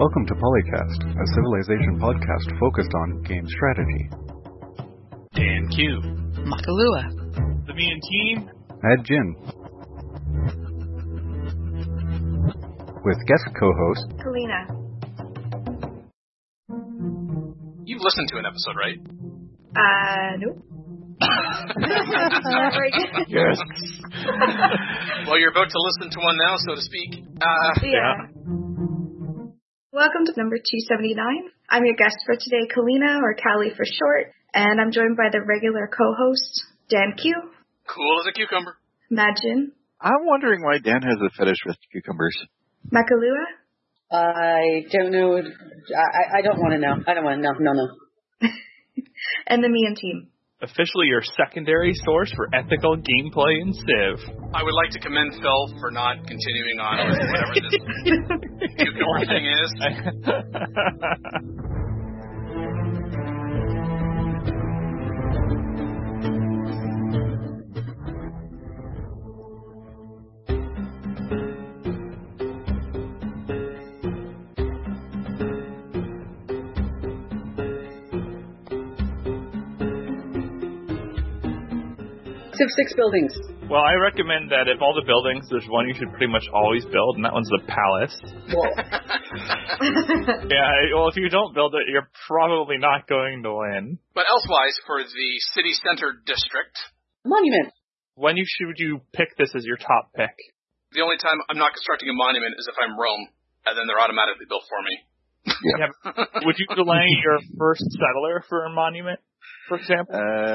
Welcome to Polycast, a Civilization podcast focused on game strategy. Dan Q. Makalua. The Me and Team. Mad Jin. With guest co-host Kalina. You've listened to an episode, right? Nope. Yes. Well, you're about to listen to one now, so to speak. Yeah. Welcome to number 279. I'm your guest for today, Kalina, or Callie for short, and I'm joined by the regular co-host, Dan Q. Cool as a cucumber. Majin. I'm wondering why Dan has a fetish with cucumbers. Makalua. I don't know. I don't want to know. I don't want to know. No. And the Me and Team. Officially your secondary source for ethical gameplay in Civ. I would like to commend Phil for not continuing on with whatever this cucumber thing is. Civ 6 buildings. Well, I recommend that if all the buildings, there's one you should pretty much always build, and that one's the palace. Yeah, well, if you don't build it, you're probably not going to win. But elsewise, for the city center district, Monument. When should you pick this as your top pick? the only time I'm not constructing a monument is if I'm Rome, and then they're automatically built for me. Yeah. Would you delay your first settler for a monument, for example?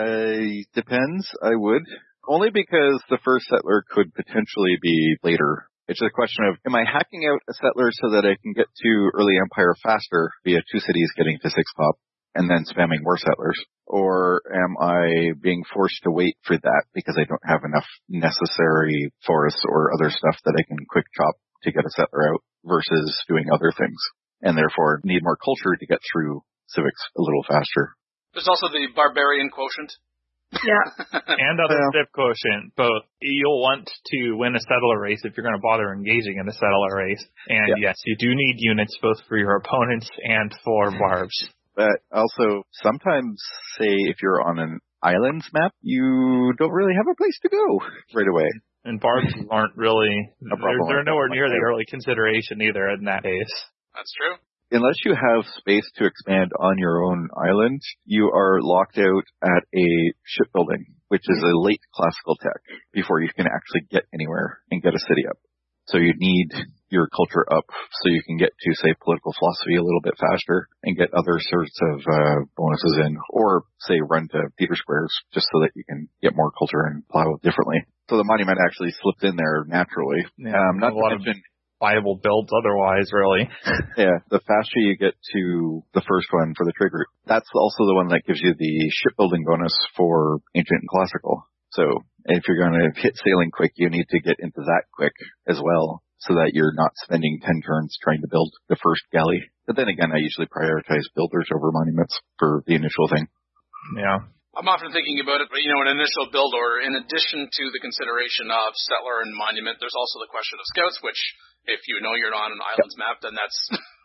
Depends. I would. Only because the first settler could potentially be later. It's a question of, am I hacking out a settler so that I can get to early empire faster via two cities getting to 6 pop and then spamming more settlers? Or am I being forced to wait for that because I don't have enough necessary forests or other stuff that I can quick chop to get a settler out versus doing other things? And therefore need more culture to get through civics a little faster. There's also the barbarian quotient. Yeah. And other civ quotient, both. You'll want to win a settler race if you're going to bother engaging in a settler race. And yes, you do need units both for your opponents and for barbs. But also, sometimes, say, if you're on an islands map, you don't really have a place to go right away. And barbs aren't really, they're nowhere near the like early consideration either in that case. That's true. Unless you have space to expand on your own island, you are locked out at a shipbuilding, which is a late classical tech, before you can actually get anywhere and get a city up. So you need your culture up so you can get to, say, political philosophy a little bit faster and get other sorts of bonuses in, or, say, run to theater squares just so that you can get more culture and plow differently. So the monument actually slipped in there naturally. Yeah, not to mention viable builds otherwise, really. Yeah, the faster you get to the first one for the trigger, that's also the one that gives you the shipbuilding bonus for ancient and classical. So if you're going to hit sailing quick, you need to get into that quick as well, so that you're not spending 10 turns trying to build the first galley. But then again, I usually prioritize builders over monuments for the initial thing. Yeah. I'm often thinking about it, but, an initial build order, in addition to the consideration of settler and monument, there's also the question of scouts, which, if you know you're on an islands map, then that's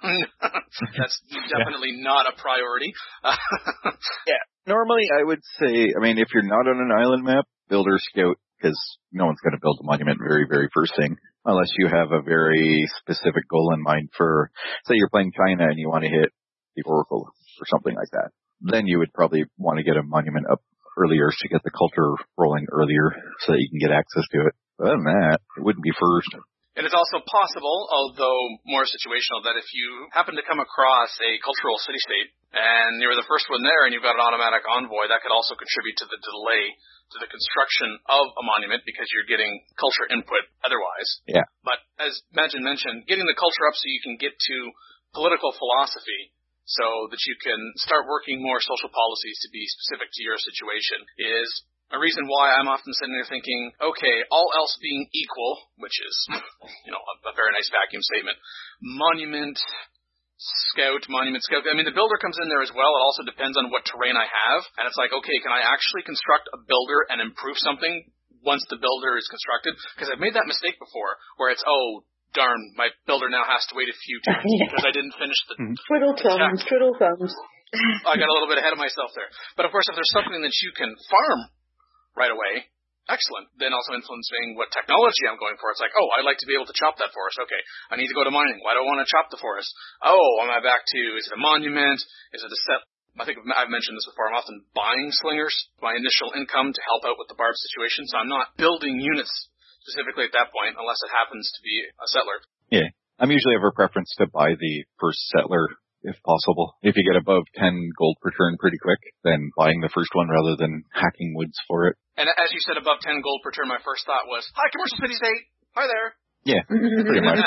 definitely not a priority. Yeah. Normally, I would say, if you're not on an island map, builder scout, because no one's going to build a monument very, very first thing, unless you have a very specific goal in mind for, say you're playing China and you want to hit the Oracle or something like that. Then you would probably want to get a monument up earlier to get the culture rolling earlier so that you can get access to it. But other than that, it wouldn't be first. It is also possible, although more situational, that if you happen to come across a cultural city-state and you're the first one there and you've got an automatic envoy, that could also contribute to the delay to the construction of a monument because you're getting culture input otherwise. Yeah. But as Majin mentioned, getting the culture up so you can get to political philosophy so that you can start working more social policies to be specific to your situation is a reason why I'm often sitting there thinking, okay, all else being equal, which is, a very nice vacuum statement, monument scout. The builder comes in there as well. It also depends on what terrain I have. And it's like, okay, can I actually construct a builder and improve something once the builder is constructed? Because I've made that mistake before where it's, darn, my builder now has to wait a few turns because I didn't finish the Twiddle thumbs, twiddle thumbs. I got a little bit ahead of myself there. But of course, if there's something that you can farm right away, excellent. Then also influencing what technology I'm going for. It's like, oh, I'd like to be able to chop that forest. Okay, I need to go to mining. Why do I want to chop the forest? Oh, am I back to, is it a monument? Is it a set? I think I've mentioned this before. I'm often buying slingers, my initial income to help out with the barb situation. So I'm not building units specifically at that point unless it happens to be a settler. Yeah. I'm usually have a preference to buy the first settler if possible. If you get above 10 gold per turn pretty quick, then buying the first one rather than hacking woods for it. And as you said, above 10 gold per turn, my first thought was, hi, Commercial City State. Hi there. Yeah, pretty much.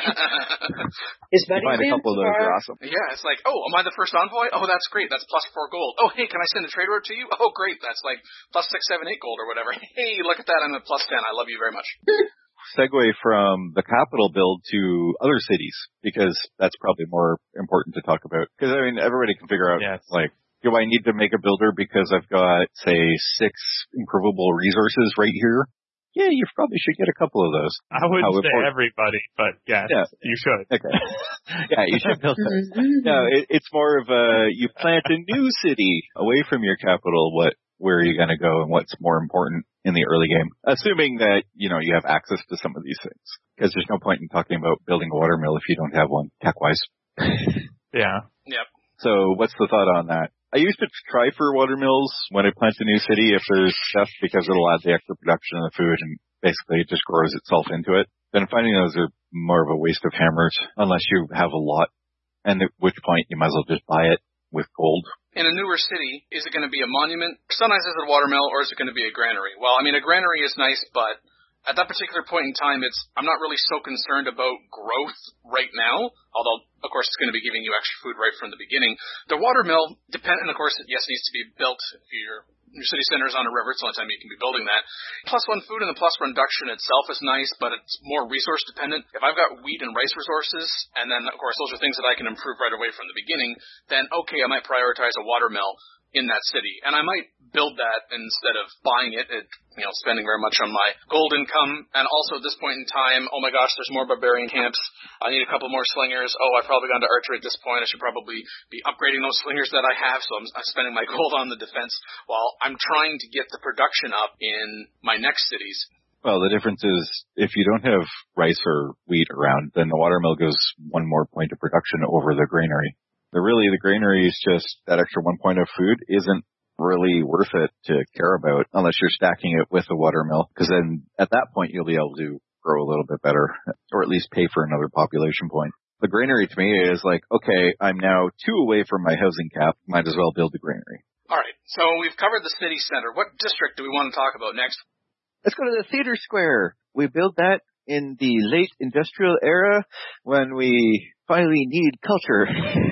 Is You find a couple of those are awesome. Yeah, it's like, oh, am I the first envoy? Oh, that's great. That's plus 4 gold. Oh, hey, can I send a trade route to you? Oh, great. That's like plus 6, 7, 8 gold or whatever. Hey, look at that. I'm at plus 10. I love you very much. Segue from the capital build to other cities, because that's probably more important to talk about. Because, I mean, everybody can figure out, like, do I need to make a builder because I've got, say, 6 improvable resources right here? Yeah, you probably should get a couple of those. I wouldn't say everybody, but yes, you should. Okay. Yeah, you should build those. No, it's more of you plant a new city away from your capital. Where are you going to go and what's more important in the early game? Assuming that, you have access to some of these things. Because there's no point in talking about building a watermill if you don't have one, tech-wise. Yeah. Yep. So what's the thought on that? I used to try for watermills when I plant a new city if there's stuff because it'll add the extra production of the food and basically it just grows itself into it. Then finding those are more of a waste of hammers unless you have a lot, and at which point you might as well just buy it with gold. In a newer city, is it going to be a monument? Sometimes is it a watermill or is it going to be a granary? Well, I mean, a granary is nice, but at that particular point in time, I'm not really so concerned about growth right now, although, of course, it's going to be giving you extra food right from the beginning. The watermill, and of course, yes, it needs to be built if your city center is on a river. It's the only time you can be building that. +1 food and the +1 production itself is nice, but it's more resource dependent. If I've got wheat and rice resources, and then, of course, those are things that I can improve right away from the beginning, then, okay, I might prioritize a watermill in that city. And I might build that instead of buying it, spending very much on my gold income. And also at this point in time, oh my gosh, there's more barbarian camps. I need a couple more slingers. Oh, I've probably gone to archery at this point. I should probably be upgrading those slingers that I have. So I'm spending my gold on the defense while I'm trying to get the production up in my next cities. Well, the difference is if you don't have rice or wheat around, then the watermill goes 1 more point of production over the granary. The granary is just that extra 1 point of food isn't really worth it to care about unless you're stacking it with a watermill, because then at that point you'll be able to grow a little bit better, or at least pay for another population point. The granary to me is like, okay, I'm now 2 away from my housing cap, might as well build a granary. All right, so we've covered the city center. What district do we want to talk about next? Let's go to the theater square. We built that in the late industrial era when we finally need culture.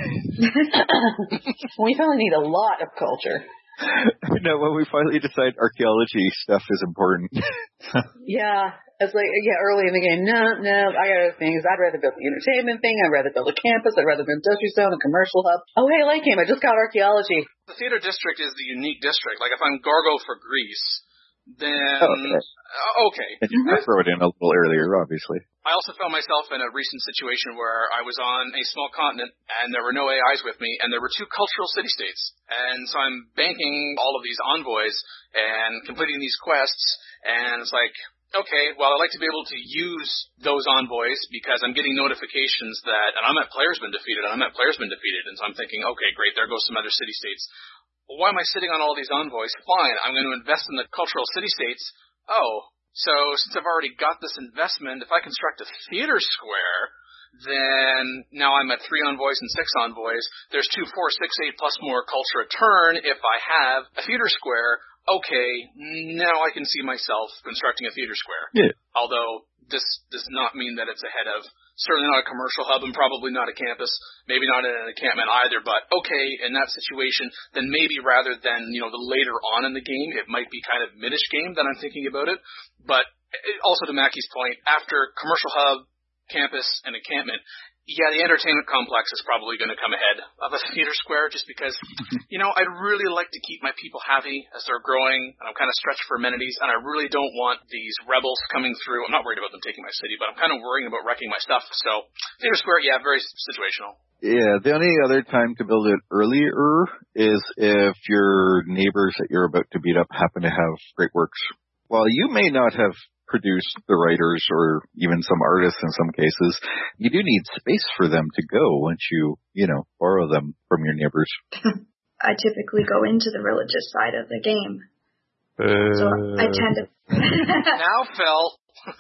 We finally need a lot of culture. No, when we finally decide archaeology stuff is important. Yeah. It's like, early in the game, no, I got other things. I'd rather build the entertainment thing. I'd rather build a campus. I'd rather build an industry zone, a commercial hub. Oh, hey, late game. I just got archaeology. The theater district is the unique district. Like if I'm Gorgo for Greece, then okay. And you can throw it in a little earlier, obviously. I also found myself in a recent situation where I was on a small continent and there were no AIs with me and there were 2 cultural city-states. And so I'm banking all of these envoys and completing these quests, and it's like, okay, well, I'd like to be able to use those envoys because I'm getting notifications that, and I'm at player's been defeated, and and so I'm thinking, okay, great, there goes some other city-states. Well, why am I sitting on all these envoys? Fine, I'm going to invest in the cultural city-states. Oh, so since I've already got this investment, if I construct a theater square, then now I'm at 3 envoys and 6 envoys. There's 2, 4, 6, 8 plus more culture a turn if I have a theater square. Okay, now I can see myself constructing a theater square. Yeah. Although this does not mean that it's ahead of, certainly not a commercial hub and probably not a campus, maybe not an encampment either, but okay, in that situation, then maybe rather than, the later on in the game, it might be kind of mid-ish game that I'm thinking about it. But also to Mackie's point, after commercial hub, campus and encampment, yeah, the entertainment complex is probably going to come ahead of a theater square just because, I'd really like to keep my people happy as they're growing, and I'm kind of stretched for amenities, and I really don't want these rebels coming through. I'm not worried about them taking my city, but I'm kind of worrying about wrecking my stuff. So theater square, yeah, very situational. Yeah, the only other time to build it earlier is if your neighbors that you're about to beat up happen to have great works. While you may not have produced the writers or even some artists in some cases, you do need space for them to go once you borrow them from your neighbors. I typically go into the religious side of the game. So I tend to... Now, Phil.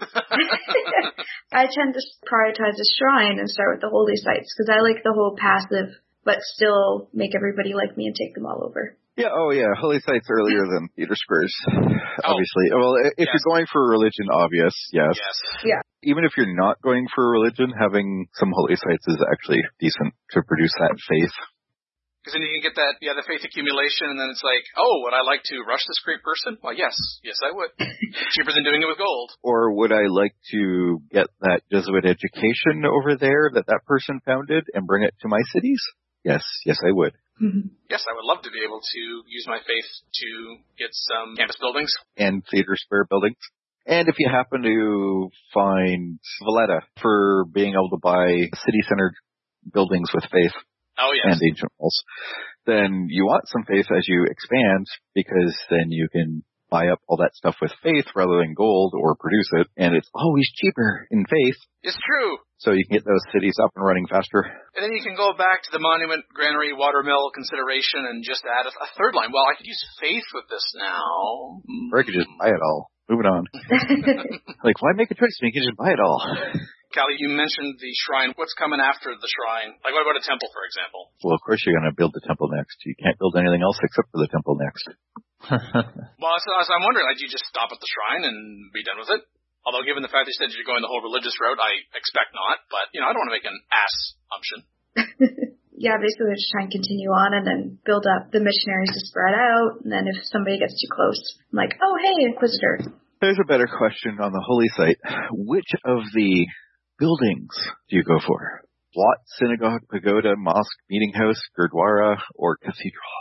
I tend to prioritize the shrine and start with the holy sites because I like the whole passive but still make everybody like me and take them all over. Yeah, holy sites earlier than theater squares, obviously. Well, if you're going for religion, obvious, yes. Yeah. Even if you're not going for religion, having some holy sites is actually decent to produce that faith. Because then you can get that, the faith accumulation, and then it's like, oh, would I like to rush this great person? Well, yes, I would. Cheaper than doing it with gold. Or would I like to get that Jesuit education over there that person founded and bring it to my cities? Yes, I would. Mm-hmm. Yes, I would love to be able to use my faith to get some campus buildings. And theater square buildings. And if you happen to find Valletta for being able to buy city-centered buildings with faith and ancient walls, then you want some faith as you expand because then you can buy up all that stuff with faith rather than gold or produce it. And it's always cheaper in faith. It's true. So you can get those cities up and running faster. And then you can go back to the monument, granary, watermill consideration and just add a third line. Well, I could use faith with this now. Or I could just buy it all. Moving on. Like, why make a choice when you can just buy it all? Callie, you mentioned the shrine. What's coming after the shrine? Like, what about a temple, for example? Well, of course you're going to build the temple next. You can't build anything else except for the temple next. Well, so I'm wondering, do you just stop at the shrine and be done with it? Although, given the fact that you said you're going the whole religious route, I expect not. But, I don't want to make an assumption. Yeah, basically just try and continue on and then build up the missionaries to spread out. And then if somebody gets too close, I'm like, oh, hey, Inquisitor. There's a better question on the holy site. Which of the buildings do you go for? Plot, synagogue, pagoda, mosque, meeting house, gurdwara, or cathedral?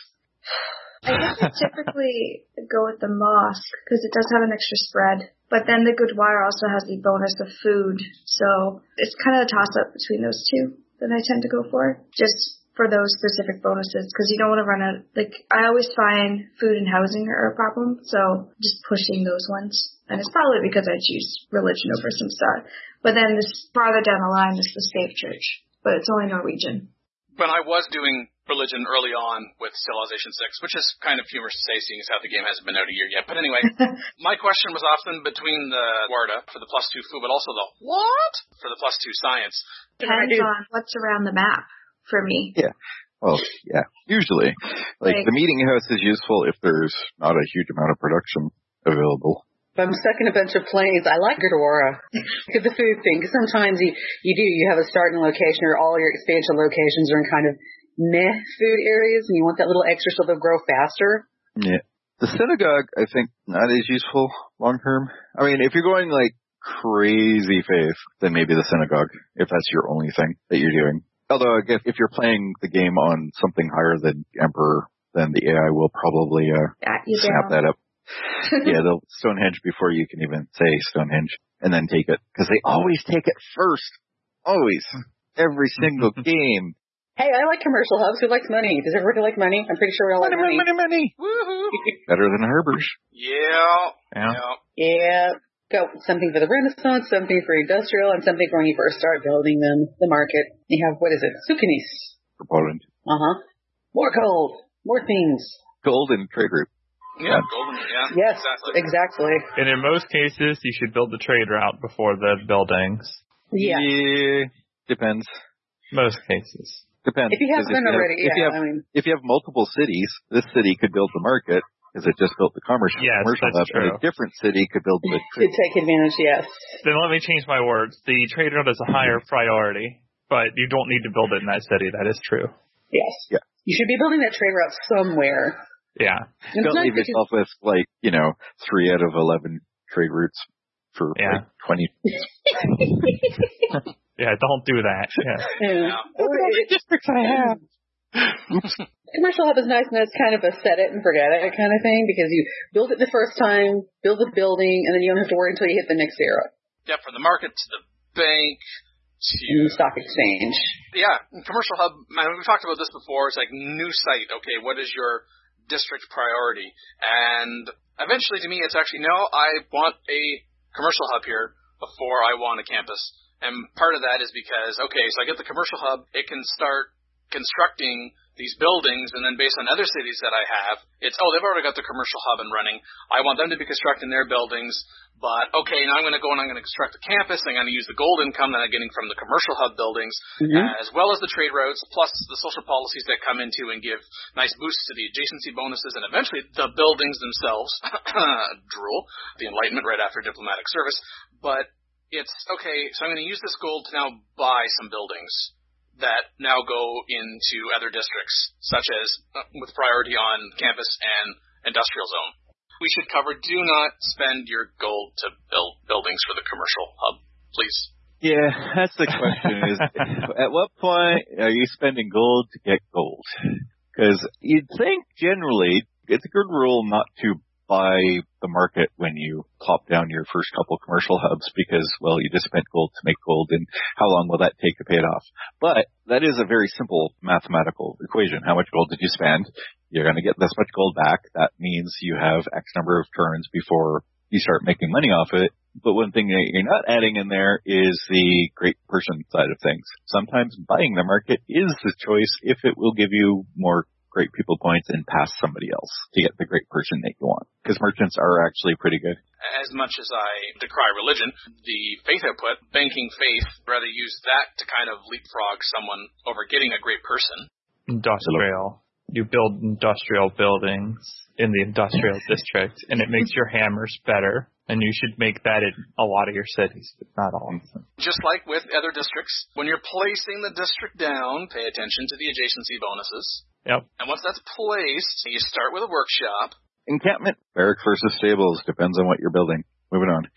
I guess I typically go with the mosque because it does have an extra spread. But then the gurdwara also has the bonus of food. So it's kind of a toss-up between those two that I tend to go for, just for those specific bonuses, because you don't want to run out. Like, I always find food and housing are a problem, so just pushing those ones. And it's probably because I choose religion over some stuff. But then this farther down the line is the Stave Church, but it's only Norwegian. When I was doing religion early on with Civilization 6, which is kind of humorous to say, seeing as how the game hasn't been out a year yet. But anyway, my question was often between the Warda for the +2 food, but also the what for the +2 science. Depends on what's around the map for me. Yeah. Well, yeah. Usually. Like the meeting house is useful if there's not a huge amount of production available. If I'm stuck in a bunch of planes, I like Gurdwara. Because the food thing, because sometimes you have a starting location or all your expansion locations are in kind of meh food areas and you want that little extra so they'll grow faster. Yeah. The synagogue, I think, not as useful long term. I mean, if you're going like crazy faith, then maybe the synagogue, if that's your only thing that you're doing. Although I guess if you're playing the game on something higher than Emperor, then the AI will probably snap that up. Yeah, they'll Stonehenge before you can even say Stonehenge, and then take it. Because they always take it first. Always. Every single game. Hey, I like commercial hubs. Who likes money? Does everybody like money? I'm pretty sure we all like money. Money. Woohoo. Better than Harbors. Yeah. Go something for the Renaissance, something for industrial, and something for when you first start building them. The market. You have, what is it? Sukinis. For Poland. More gold. More things. Gold and trade route. Yeah, golden, Yes, exactly. And in most cases, you should build the trade route before the buildings. Yeah. Depends. Most cases. Depends. If you have them already, if you have multiple cities, this city could build the market because it just built the commercial hub, and a different city could build the trade. Could take advantage, yes. Then let me change my words. The trade route is a higher priority, but you don't need to build it in that city. That is true. Yes. Yeah. You should be building that trade route somewhere. Yeah. Don't leave yourself with 3 out of 11 trade routes for like 20. Yeah, don't do that. Yeah. Or districts I have. Commercial hub is nice, and it's kind of a set it and forget it kind of thing, because you build it the first time, build the building, and then you don't have to worry until you hit the next era. Yeah, from the market to the bank to the stock exchange. Yeah, commercial hub. Man, we've talked about this before. It's like new site. Okay, what is your district priority? And eventually, to me, it's actually no. I want a commercial hub here before I want a campus. And part of that is because, okay, so I get the commercial hub, it can start constructing these buildings, and then based on other cities that I have, it's, they've already got the commercial hub and running. I want them to be constructing their buildings, but okay, now I'm going to go and I'm going to construct the campus. I'm going to use the gold income that I'm getting from the commercial hub buildings, as well as the trade routes, plus the social policies that come into and give nice boosts to the adjacency bonuses, and eventually the buildings themselves, drool, the enlightenment right after diplomatic service. But it's, okay, so I'm going to use this gold to now buy some buildings that now go into other districts, such as with priority on campus and industrial zone. We should cover, do not spend your gold to build buildings for the commercial hub, please. Yeah, that's the question is, at what point are you spending gold to get gold? Because you'd think generally it's a good rule not to buy the market when you plop down your first couple commercial hubs because, well, you just spent gold to make gold, and how long will that take to pay it off? But that is a very simple mathematical equation. How much gold did you spend? You're going to get this much gold back. That means you have X number of turns before you start making money off it. But one thing that you're not adding in there is the great person side of things. Sometimes buying the market is the choice if it will give you more great people points and pass somebody else to get the great person that you want. Because merchants are actually pretty good. As much as I decry religion, the faith output, banking faith, rather use that to kind of leapfrog someone over getting a great person. Industrial. You build industrial buildings in the industrial district, and it makes your hammers better. And you should make that in a lot of your cities, but not all of them. Just like with other districts, when you're placing the district down, pay attention to the adjacency bonuses. Yep. And once that's placed, you start with a workshop. Encampment, barrack versus stables, depends on what you're building. Moving on.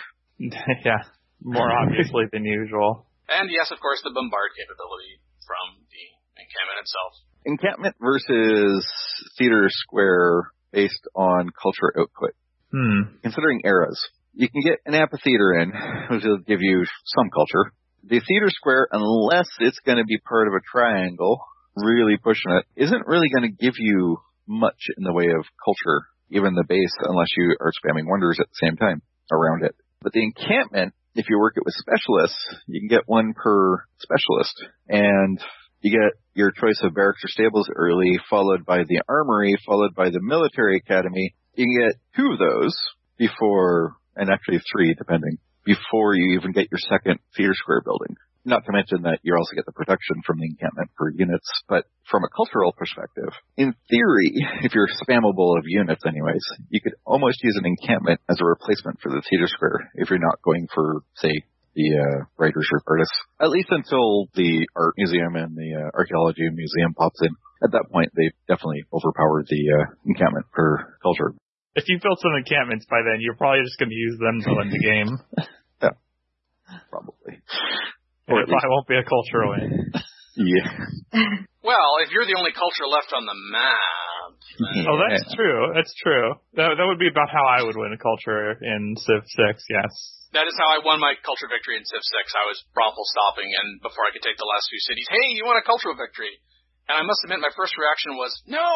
Yeah, more obviously than usual. And yes, of course, the bombard capability from the encampment itself. Encampment versus theater square based on culture output. Considering eras, you can get an amphitheater in, which will give you some culture. The theater square, unless it's going to be part of a triangle, really pushing it, isn't really going to give you much in the way of culture, even the base, unless you are spamming wonders at the same time around it. But the encampment, if you work it with specialists, you can get one per specialist. And you get your choice of barracks or stables early, followed by the armory, followed by the military academy. You can get 2 of those before, and actually 3 depending, before you even get your second theater square building. Not to mention that you also get the protection from the encampment for units. But from a cultural perspective, in theory, if you're spammable of units anyways, you could almost use an encampment as a replacement for the theater square if you're not going for, say, the writers or artists. At least until the art museum and the archaeology museum pops in. At that point, they definitely overpower the encampment for culture. If you built some encampments by then, you're probably just going to use them to win the game. Yeah, probably. Or it probably won't be a culture win. Yeah. Well, if you're the only culture left on the map. Oh, that's true. That's true. That would be about how I would win a culture in Civ 6, yes. That is how I won my culture victory in Civ 6. I was brothel stopping, and before I could take the last few cities, hey, you want a cultural victory? And I must admit, my first reaction was, no!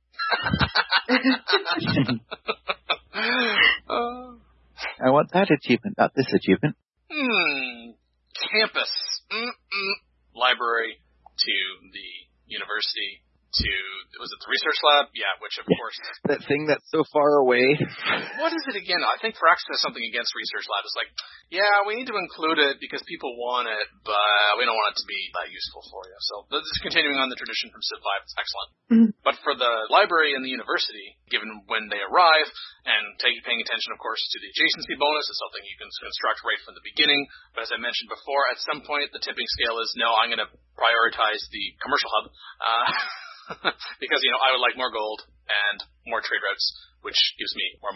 I want that achievement, not this achievement. Campus. Library to the university to, was it the research lab? Yeah, which of course. That thing that's so far away. What is it again? I think Firaxis has something against research lab. It's like, yeah, we need to include it because people want it, but we don't want it to be that useful for you. So this is continuing on the tradition from Civ 5. It's excellent. But for the library and the university, given when they arrive, and paying attention, of course, to the adjacency bonus is something you can construct right from the beginning. But as I mentioned before, at some point, the tipping scale is, no, I'm going to prioritize the commercial hub. Because, I would like more gold and more trade routes, which gives me more money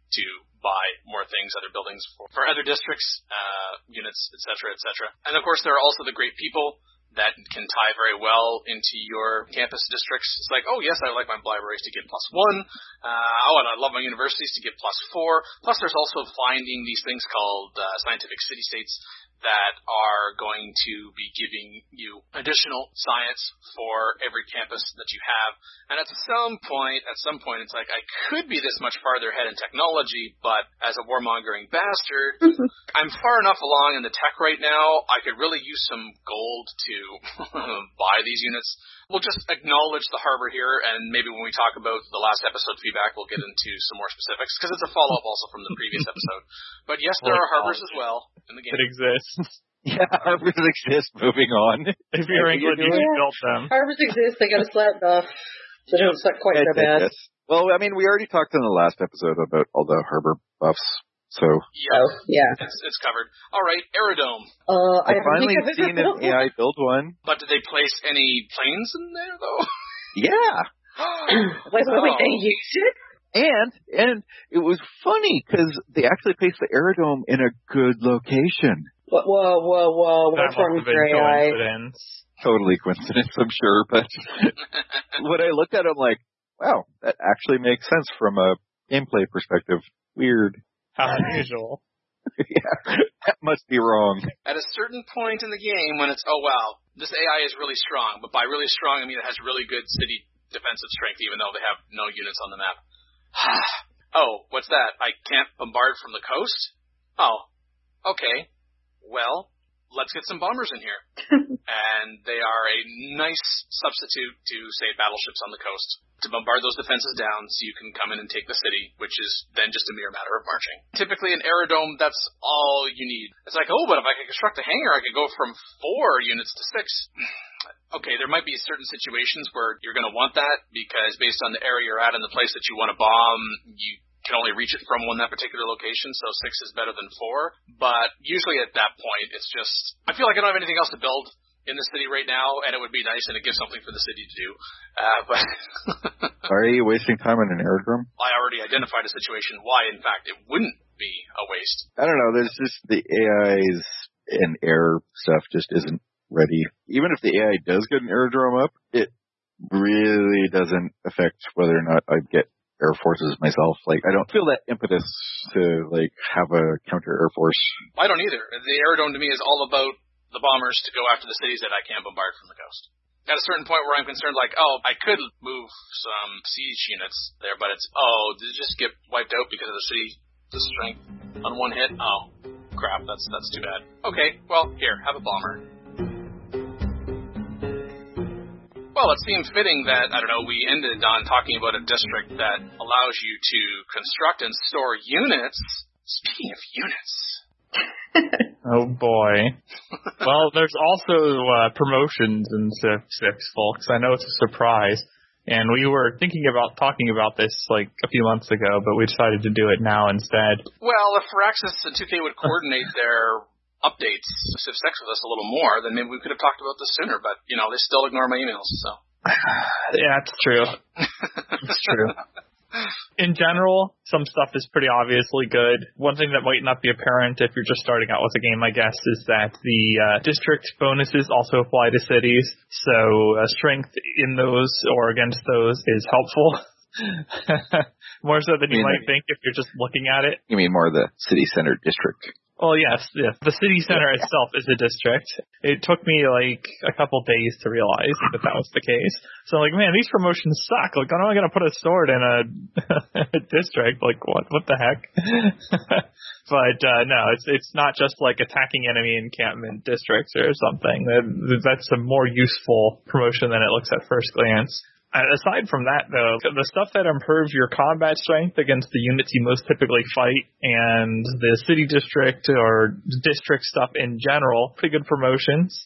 to buy more things, other buildings for other districts, units, etc., etc. And of course, there are also the great people that can tie very well into your campus districts. It's like, oh yes, I like my libraries to get +1. And I love my universities to get +4. Plus, there's also finding these things called scientific city-states that are going to be giving you additional science for every campus that you have. And at some point, it's like, I could be this much farther ahead in technology, but as a warmongering bastard, I'm far enough along in the tech right now, I could really use some gold to buy these units. We'll just acknowledge the harbor here, and maybe when we talk about the last episode feedback, we'll get into some more specifics, because it's a follow-up also from the previous episode. But yes, there are harbors as well in the game. It exists. Yeah, harbors exist. Moving on. If you're England, you built them. Harbors exist. They got a slap buff. So it's not quite so bad. Well, I mean, we already talked in the last episode about all the harbor buffs. So yeah, it's covered. All right, Aerodome. I finally seen an AI build one. But did they place any planes in there though? Yeah. Wait, they used it? And it was funny because they actually placed the Aerodome in a good location. Whoa! What's wrong with your AI? Totally coincidence, I'm sure. But when I looked at it, I'm like, wow, that actually makes sense from a gameplay perspective. Weird. How unusual. Yeah, that must be wrong. At a certain point in the game when it's, oh wow, this AI is really strong, but by really strong I mean it has really good city defensive strength even though they have no units on the map. Oh, what's that? I can't bombard from the coast? Oh, okay. Well, let's get some bombers in here. And they are a nice substitute to, say, battleships on the coast to bombard those defenses down so you can come in and take the city, which is then just a mere matter of marching. Typically, an Aerodome, that's all you need. It's like, oh, but if I could construct a hangar, I could go from 4 units to 6. Okay, there might be certain situations where you're going to want that because based on the area you're at and the place that you want to bomb, you can only reach it from that particular location, so 6 is better than 4. But usually at that point, it's just, I feel like I don't have anything else to build in the city right now, and it would be nice, and it gives something for the city to do. But are you wasting time on an aerodrome? I already identified a situation why, in fact, it wouldn't be a waste. I don't know. There's just the AI's and air stuff just isn't ready. Even if the AI does get an aerodrome up, it really doesn't affect whether or not I get air forces myself. Like, I don't feel that impetus to, like, have a counter air force. I don't either. The Aerodome to me is all about the bombers to go after the cities that I can't bombard from the coast. At a certain point where I'm concerned, like, oh, I could move some siege units there, but it's, oh, did it just get wiped out because of the city strength on one hit? Oh, crap, that's too bad. Okay, well, here, have a bomber. Well, it seems fitting that, I don't know, we ended on talking about a district that allows you to construct and store units. Speaking of units. Oh boy. Well, there's also promotions in Civ 6, folks. I know it's a surprise. And we were thinking about talking about this like a few months ago, but we decided to do it now instead. Well, if Firaxis and 2K would coordinate their updates to Civ 6 with us a little more, then maybe we could have talked about this sooner, but, you know, they still ignore my emails, so. Yeah, it's true. It's true. In general, some stuff is pretty obviously good. One thing that might not be apparent if you're just starting out with a game, I guess, is that the district bonuses also apply to cities, so strength in those or against those is helpful. More so than you might think if you're just looking at it. You mean more the city center district? Well, yes. The city center itself is a district. It took me like a couple days to realize that was the case. So like, man, these promotions suck. Like, how am I going to put a sword in a district? Like, what the heck? But no, it's not just like attacking enemy encampment districts or something. That's a more useful promotion than it looks at first glance. Aside from that, though, the stuff that improves your combat strength against the units you most typically fight and the city district or district stuff in general, pretty good promotions.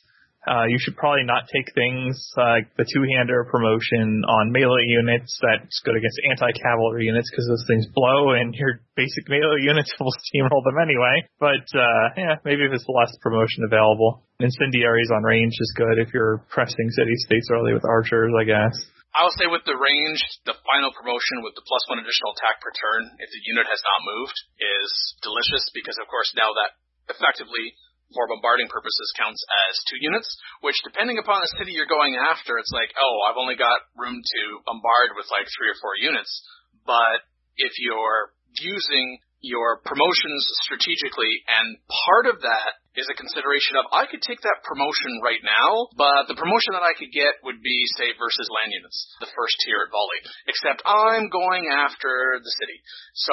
You should probably not take things like the two-hander promotion on melee units that's good against anti-cavalry units because those things blow and your basic melee units will steamroll them anyway. But maybe if it's less promotion available. Incendiaries on range is good if you're pressing city-states early with archers, I guess. I will say with the range, the final promotion with the +1 additional attack per turn, if the unit has not moved, is delicious because, of course, now that effectively, for bombarding purposes, counts as 2 units, which depending upon the city you're going after, it's like, oh, I've only got room to bombard with like 3 or 4 units. But if you're using your promotions strategically, and part of that is a consideration of, I could take that promotion right now, but the promotion that I could get would be, say, versus land units, the first tier at volley, except I'm going after the city. So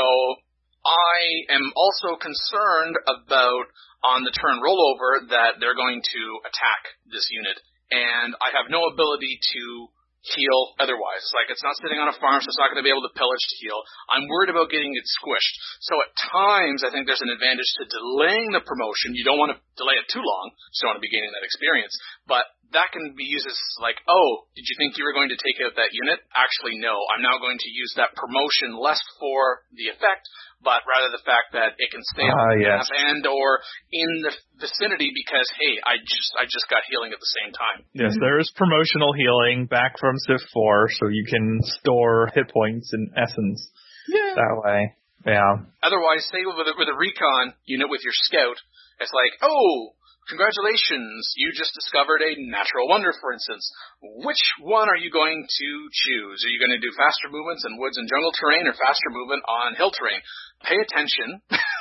I am also concerned about, on the turn rollover, that they're going to attack this unit, and I have no ability to heal otherwise. It's like, it's not sitting on a farm, so it's not going to be able to pillage to heal. I'm worried about getting it squished. So at times, I think there's an advantage to delaying the promotion. You don't want to delay it too long, so you don't want to be gaining that experience. But that can be used as like, oh, did you think you were going to take out that unit? Actually, no. I'm now going to use that promotion less for the effect, but rather the fact that it can stay on the map and or in the vicinity because, hey, I just got healing at the same time. Yes, there is promotional healing back from Civ 4, so you can store hit points in essence that way. Yeah. Otherwise, say with a recon unit with your scout, it's like, oh, congratulations, you just discovered a natural wonder, for instance. Which one are you going to choose? Are you going to do faster movements in woods and jungle terrain or faster movement on hill terrain? Pay attention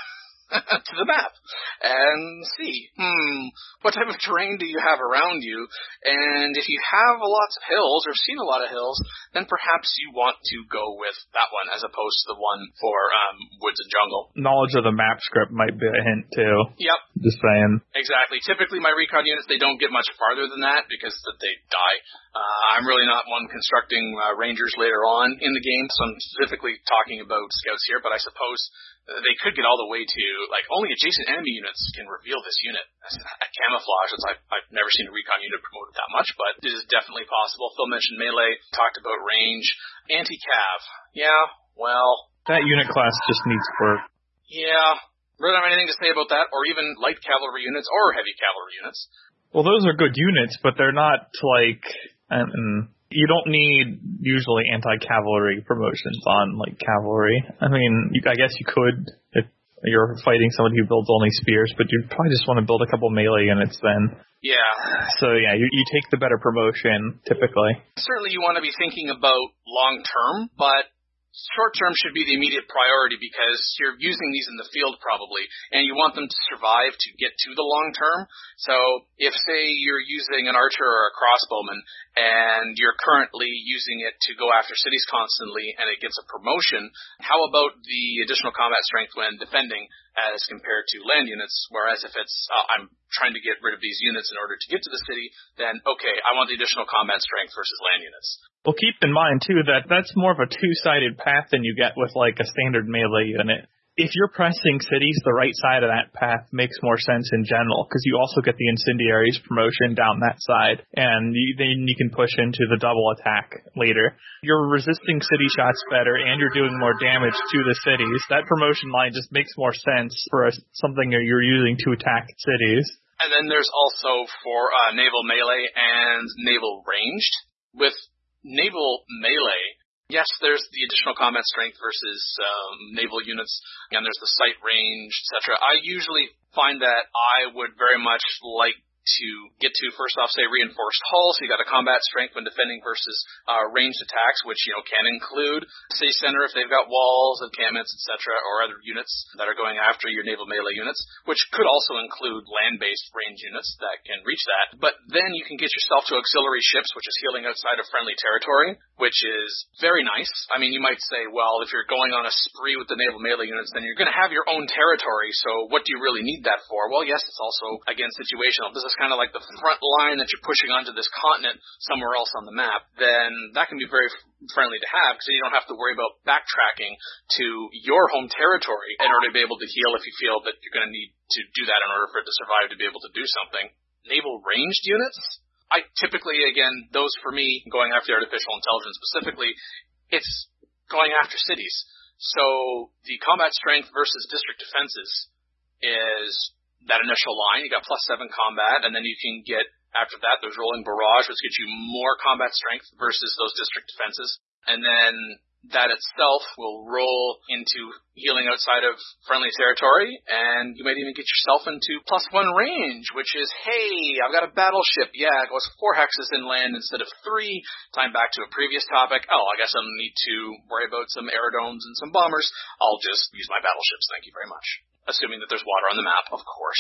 to the map and see, what type of terrain do you have around you? And if you have lots of hills or seen a lot of hills, then perhaps you want to go with that one as opposed to the one for woods and jungle. Knowledge of the map script might be a hint too. Yep. Just saying. Exactly. Typically my recon units, they don't get much farther than that because they die. I'm really not one constructing rangers later on in the game, so I'm specifically talking about scouts here, but I suppose they could get all the way to, like, only adjacent enemy units can reveal this unit at camouflage. I've never seen a recon unit promoted that much, but it is definitely possible. Phil mentioned melee, talked about range. Anti-cav. Yeah, well. That unit class just needs work. Yeah. Really don't have anything to say about that, or even light cavalry units or heavy cavalry units. Well, those are good units, but they're not, like, you don't need usually anti-cavalry promotions on, like, cavalry. I mean, I guess you could if you're fighting somebody who builds only spears, but you probably just want to build a couple melee units then. Yeah. So, yeah, you take the better promotion, typically. Certainly you want to be thinking about long-term, but short-term should be the immediate priority because you're using these in the field probably, and you want them to survive to get to the long-term. So if, say, you're using an archer or a crossbowman, and you're currently using it to go after cities constantly, and it gets a promotion, how about the additional combat strength when defending as compared to land units? Whereas if it's, I'm trying to get rid of these units in order to get to the city, then, okay, I want the additional combat strength versus land units. Well, keep in mind, too, that that's more of a two-sided path than you get with, like, a standard melee unit. If you're pressing cities, the right side of that path makes more sense in general, because you also get the incendiaries promotion down that side, and then you can push into the double attack later. You're resisting city shots better, and you're doing more damage to the cities. That promotion line just makes more sense for something you're using to attack cities. And then there's also for naval melee and naval ranged. With naval melee, yes, there's the additional combat strength versus naval units, and there's the sight range, etc. I usually find that I would very much like to get to, first off, say, reinforced hull, so you got a combat strength when defending versus ranged attacks, which, can include city center if they've got walls, encampments, etc., or other units that are going after your naval melee units, which could also include land-based range units that can reach that. But then you can get yourself to auxiliary ships, which is healing outside of friendly territory, which is very nice. I mean, you might say, well, if you're going on a spree with the naval melee units, then you're going to have your own territory, so what do you really need that for? Well, yes, it's also, again, situational. This is kind of like the front line that you're pushing onto this continent somewhere else on the map, then that can be very friendly to have because you don't have to worry about backtracking to your home territory in order to be able to heal if you feel that you're going to need to do that in order for it to survive to be able to do something. naval ranged units, I typically, again, those for me, going after the artificial intelligence specifically, it's going after cities. So the combat strength versus district defenses is that initial line. You got +7 combat, and then you can get, after that, there's rolling barrage, which gets you more combat strength versus those district defenses. And then that itself will roll into healing outside of friendly territory, and you might even get yourself into +1 range, which is, hey, I've got a battleship. Yeah, it goes 4 hexes inland instead of 3. Time back to a previous topic. Oh, I guess I don't need to worry about some aerodomes and some bombers. I'll just use my battleships. Thank you very much. Assuming that there's water on the map, of course.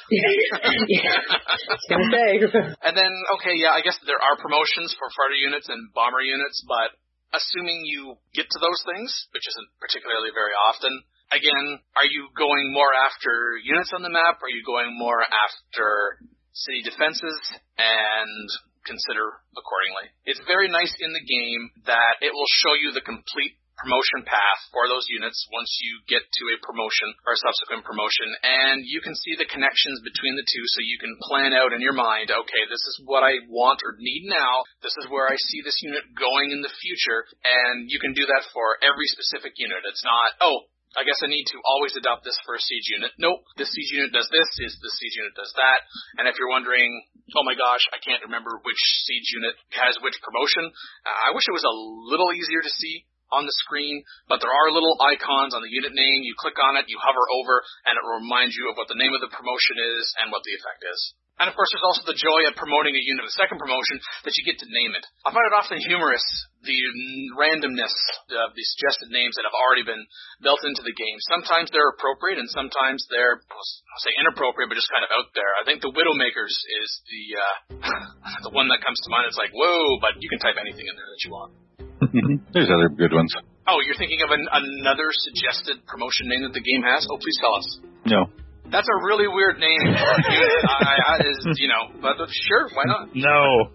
And then, okay, yeah, I guess there are promotions for fighter units and bomber units, but assuming you get to those things, which isn't particularly very often, again, are you going more after units on the map? Or are you going more after city defenses? And consider accordingly. It's very nice in the game that it will show you the complete promotion path for those units once you get to a promotion or a subsequent promotion, and you can see the connections between the two, so you can plan out in your mind, okay, this is what I want or need now, this is where I see this unit going in the future, and you can do that for every specific unit. It's not, oh, I guess I need to always adopt this for a siege unit. Nope, this siege unit does this, this siege unit does that. And if you're wondering, oh my gosh, I can't remember which siege unit has which promotion, I wish it was a little easier to see on the screen, but there are little icons on the unit name. You click on it, you hover over, and it will remind you of what the name of the promotion is and what the effect is. And of course, there's also the joy of promoting a unit of the second promotion that you get to name it. I find it often humorous, the randomness of the suggested names that have already been built into the game. Sometimes they're appropriate, and sometimes they're, I'll say inappropriate, but just kind of out there. I think the Widowmakers is the one that comes to mind. It's like, whoa, but you can type anything in there that you want. There's other good ones. Oh, you're thinking of another suggested promotion name that the game has? Oh, please tell us. No. That's a really weird name for a unit. But sure, why not? No.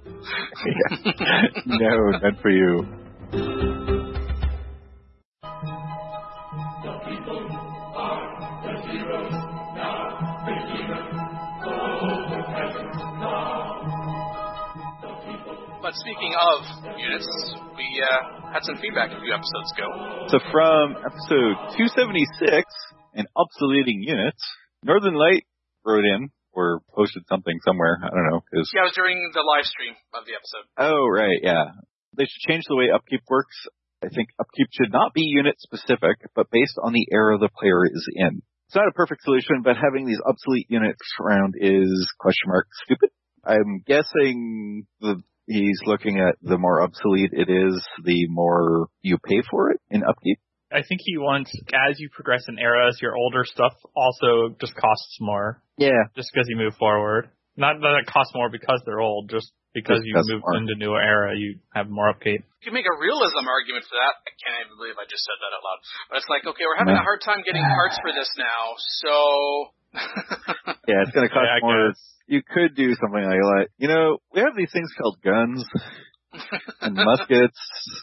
No, not for you. But speaking of units, we had some feedback a few episodes ago. So from episode 276, and obsoleting units, Northern Light wrote in, or posted something somewhere, I don't know. Yeah, it was during the live stream of the episode. Oh, right, yeah. They should change the way upkeep works. I think upkeep should not be unit specific, but based on the era the player is in. It's not a perfect solution, but having these obsolete units around is, stupid? I'm guessing he's looking at the more obsolete it is, the more you pay for it in upkeep. I think he wants, as you progress in eras, your older stuff also just costs more. Yeah. Just because you move forward. Not that it costs more because they're old, just because you move into a newer era, you have more upkeep. You can make a realism argument for that. I can't even believe I just said that out loud. But it's like, okay, we're having a hard time getting parts for this now, so... Yeah, it's going to cost more. You could do something like that. We have these things called guns and muskets,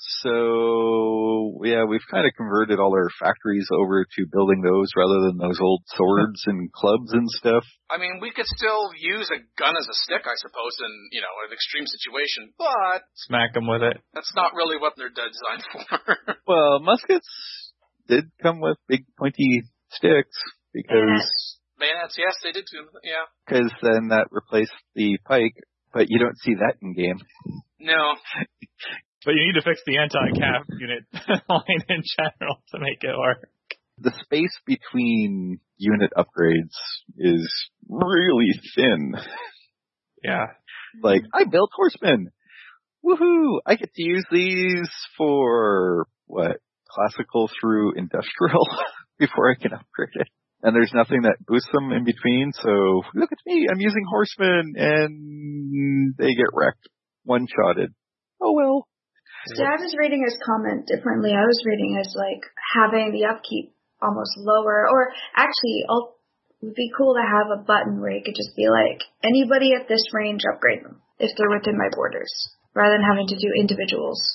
so yeah, we've kind of converted all our factories over to building those rather than those old swords and clubs and stuff. I mean, we could still use a gun as a stick, I suppose, in, an extreme situation, but... Smack them with it. That's not really what they're designed for. Well, muskets did come with big pointy sticks, because... Bayonets, yes, they did too, yeah. Because then that replaced the pike, but you don't see that in game. No. But you need to fix the anti-cap unit line in general to make it work. The space between unit upgrades is really thin. Yeah. Like, I built horsemen. Woohoo! I get to use these for, classical through industrial before I can upgrade it. And there's nothing that boosts them in between, so look at me, I'm using horsemen, and they get wrecked. One-shotted. Oh well. See, I was reading his comment differently. I was reading as, having the upkeep almost lower, or actually, it would be cool to have a button where you could just be like, anybody at this range, upgrade them, if they're within my borders, rather than having to do individuals.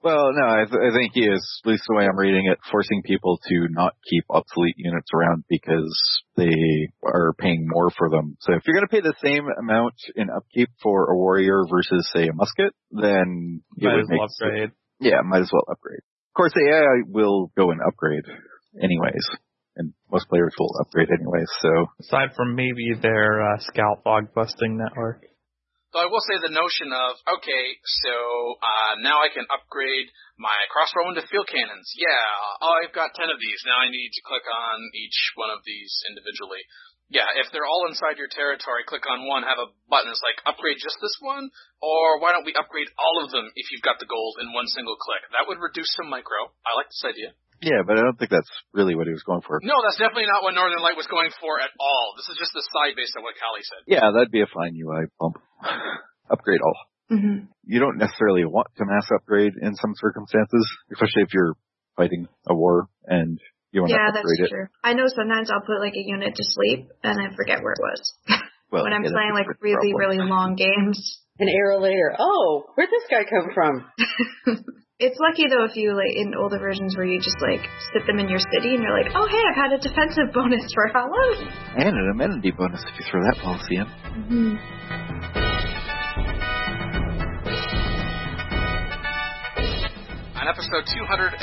Well, no, I think he is, at least the way I'm reading it, forcing people to not keep obsolete units around because they are paying more for them. So if you're going to pay the same amount in upkeep for a warrior versus, say, a musket, then it Might would as make well upgrade. Yeah, might as well upgrade. Of course, the AI will go and upgrade anyways, and most players will upgrade anyways, so... Aside from maybe their scout log busting network. So I will say the notion of, okay, so now I can upgrade my crossbow into field cannons. Yeah, oh, I've got 10 of these. Now I need to click on each one of these individually. Yeah, if they're all inside your territory, click on one, have a button that's like, upgrade just this one, or why don't we upgrade all of them if you've got the gold in one single click? That would reduce some micro. I like this idea. Yeah, but I don't think that's really what he was going for. No, that's definitely not what Northern Light was going for at all. This is just the side based on what Callie said. Yeah, that'd be a fine UI bump. Upgrade all. Mm-hmm. You don't necessarily want to mass upgrade in some circumstances, especially if you're fighting a war and you want to upgrade it. Yeah, that's true. I know sometimes I'll put like a unit to sleep and then forget where it was. Well, when I'm playing like really, really long games. An arrow later. Oh, where'd this guy come from? It's lucky though if you like in older versions where you just like sit them in your city and you're like, oh hey, I've had a defensive bonus for how long? And an amenity bonus if you throw that policy in. Mm-hmm. On episode 278,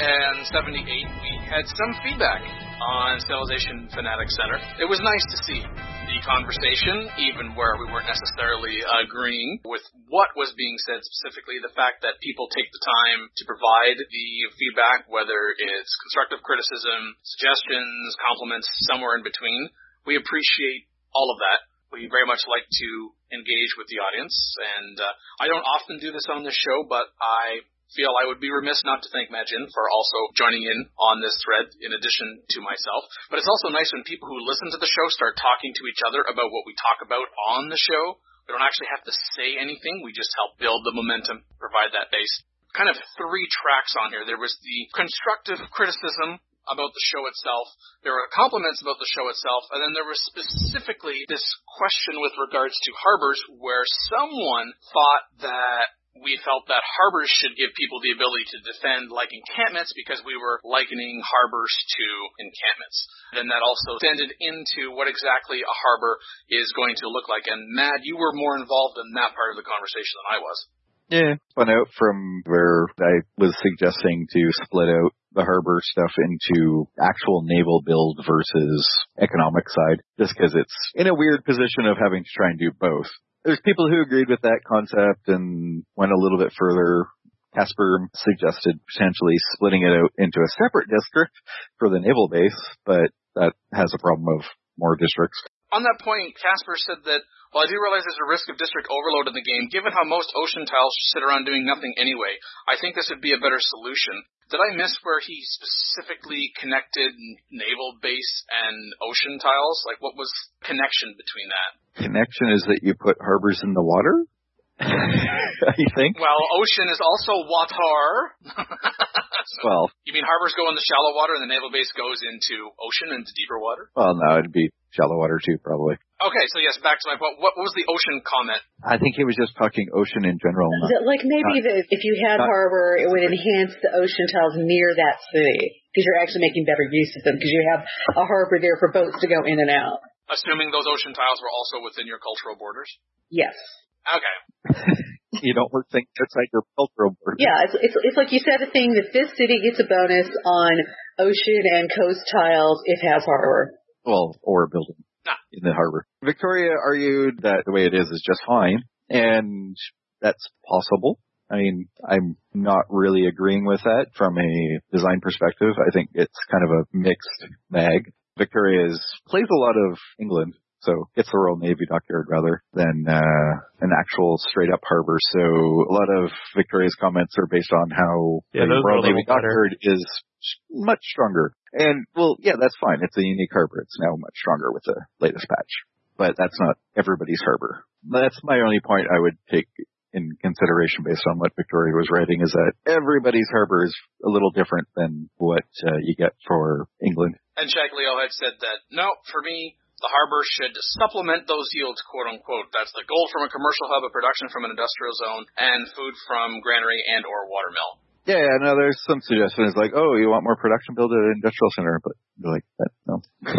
we had some feedback on Civilization Fanatics Center. It was nice to see the conversation, even where we weren't necessarily agreeing with what was being said specifically, the fact that people take the time to provide the feedback, whether it's constructive criticism, suggestions, compliments, somewhere in between. We appreciate all of that. We very much like to engage with the audience, and I don't often do this on this show, but I feel I would be remiss not to thank Majin for also joining in on this thread in addition to myself. But it's also nice when people who listen to the show start talking to each other about what we talk about on the show. We don't actually have to say anything. We just help build the momentum, provide that base. Kind of three tracks on here. There was the constructive criticism about the show itself. There were compliments about the show itself. And then there was specifically this question with regards to harbors where someone thought that we felt that harbors should give people the ability to defend like encampments because we were likening harbors to encampments. Then that also extended into what exactly a harbor is going to look like. And Matt, you were more involved in that part of the conversation than I was. Yeah, spun out from where I was suggesting to split out the harbor stuff into actual naval build versus economic side, just because it's in a weird position of having to try and do both. There's people who agreed with that concept and went a little bit further. Casper suggested potentially splitting it out into a separate district for the naval base, but that has a problem of more districts. On that point, Casper said that, while I do realize there's a risk of district overload in the game, given how most ocean tiles sit around doing nothing anyway, I think this would be a better solution. Did I miss where he specifically connected naval base and ocean tiles? Like, what was the connection between that? Connection is that you put harbors in the water? You think? Well, ocean is also water. So, well, you mean harbors go in the shallow water and the naval base goes into ocean, into deeper water? Well, no, it'd be shallow water too, probably. Okay, so yes, back to my point. What was the ocean comment? I think he was just talking ocean in general. Like maybe if you had harbor, it would enhance the ocean tiles near that city because you're actually making better use of them because you have a harbor there for boats to go in and out. Assuming those ocean tiles were also within your cultural borders? Yes. Okay. You don't think outside your cultural borders. Yeah, it's like you said a thing that this city gets a bonus on ocean and coast tiles if it has harbor. Well, or a building in the harbor. Victoria argued that the way it is just fine, and that's possible. I mean, I'm not really agreeing with that from a design perspective. I think it's kind of a mixed bag. Victoria plays a lot of England, so gets the Royal Navy dockyard rather than an actual straight-up harbor. So a lot of Victoria's comments are based on how the Royal Navy dockyard is much stronger. And, well, yeah, that's fine. It's a unique harbor. It's now much stronger with the latest patch. But that's not everybody's harbor. That's my only point I would take in consideration based on what Victoria was writing, is that everybody's harbor is a little different than what you get for England. And Shaglio had said that, no, for me, the harbor should supplement those yields, quote-unquote. That's the gold from a commercial hub, a production from an industrial zone, and food from granary and or watermill. Yeah, no, there's some suggestions like, oh, you want more production, build an industrial center, but you're like, no.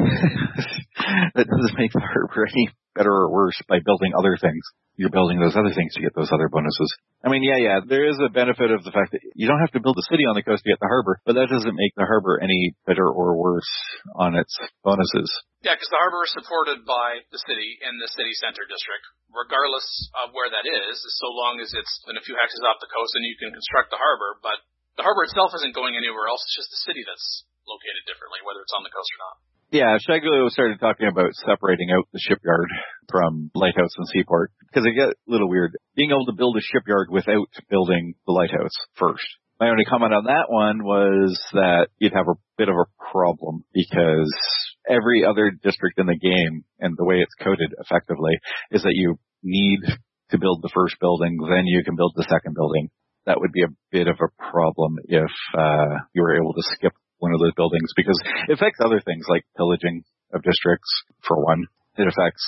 That doesn't make the harbor any better or worse by building other things. You're building those other things to get those other bonuses. I mean, yeah, there is a benefit of the fact that you don't have to build a city on the coast to get the harbor, but that doesn't make the harbor any better or worse on its bonuses. Yeah, because the harbor is supported by the city and the city center district, regardless of where that is, so long as it's in a few hexes off the coast and you can construct the harbor. But the harbor itself isn't going anywhere else. It's just the city that's located differently, whether it's on the coast or not. Yeah, Shagulu started talking about separating out the shipyard from lighthouse and seaport, because it got a little weird. Being able to build a shipyard without building the lighthouse first. My only comment on that one was that you'd have a bit of a problem, because every other district in the game, and the way it's coded effectively, is that you need to build the first building, then you can build the second building. That would be a bit of a problem if you were able to skip one of those buildings, because it affects other things like pillaging of districts, for one. It affects,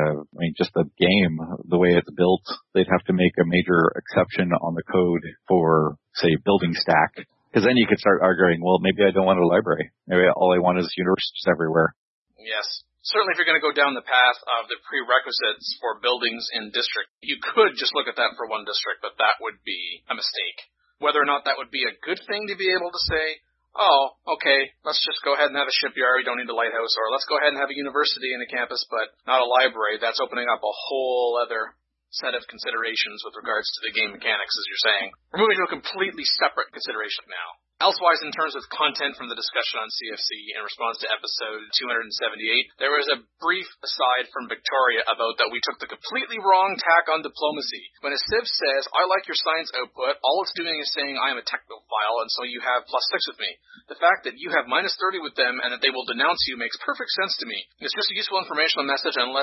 just the game, the way it's built. They'd have to make a major exception on the code for, say, building stack. Because then you could start arguing, well, maybe I don't want a library. Maybe all I want is universities everywhere. Yes. Certainly if you're going to go down the path of the prerequisites for buildings in district, you could just look at that for one district, but that would be a mistake. Whether or not that would be a good thing to be able to say, oh, okay, let's just go ahead and have a shipyard, you don't need a lighthouse, or let's go ahead and have a university in a campus, but not a library, that's opening up a whole other set of considerations with regards to the game mechanics, as you're saying. We're moving to a completely separate consideration now. Elsewise, in terms of content from the discussion on CFC in response to episode 278, there was a brief aside from Victoria about that we took the completely wrong tack on diplomacy. When a Civ says, I like your science output, all it's doing is saying I am a technophile and so you have +6 with me. The fact that you have -30 with them and that they will denounce you makes perfect sense to me. It's just a useful informational message unless,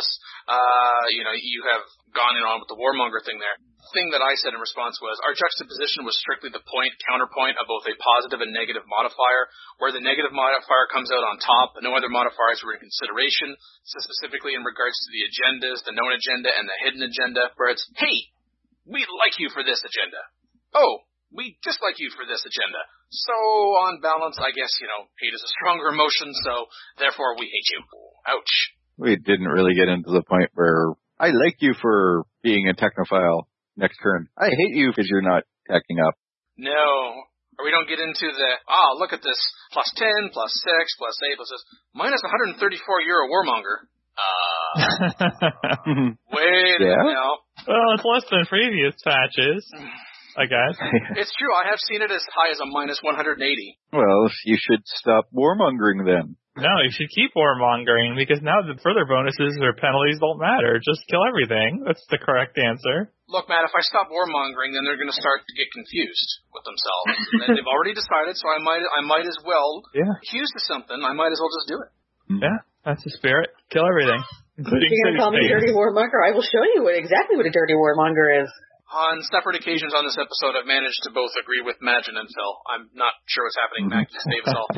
you have gone in on with the warmonger thing there. The thing that I said in response was, our juxtaposition was strictly the counterpoint of both a positive and negative modifier, where the negative modifier comes out on top, no other modifiers were in consideration, so specifically in regards to the agendas, the known agenda and the hidden agenda, where it's, hey, we like you for this agenda. Oh, we dislike you for this agenda. So, on balance, I guess, hate is a stronger emotion, so therefore we hate you. Ouch. We didn't really get into the point where I like you for being a technophile. Next turn, I hate you because you're not tacking up. No. Or we don't get into the, look at this, +10, +6, +8, +6, -134 you're a warmonger. Wait a minute now. Well, it's less than previous patches, I guess. It's true, I have seen it as high as a -180. Well, you should stop warmongering then. No, you should keep warmongering, because now the further bonuses or penalties don't matter. Just kill everything. That's the correct answer. Look, Matt, if I stop warmongering, then they're going to start to get confused with themselves. And they've already decided, so I might as well, accused of something, I might as well just do it. Yeah, that's the spirit. Kill everything, including You're going to call me a dirty warmonger? I will show you exactly what a dirty warmonger is. On separate occasions on this episode, I've managed to both agree with Magin and Phil. I'm not sure what's happening, Mac. Just save us all.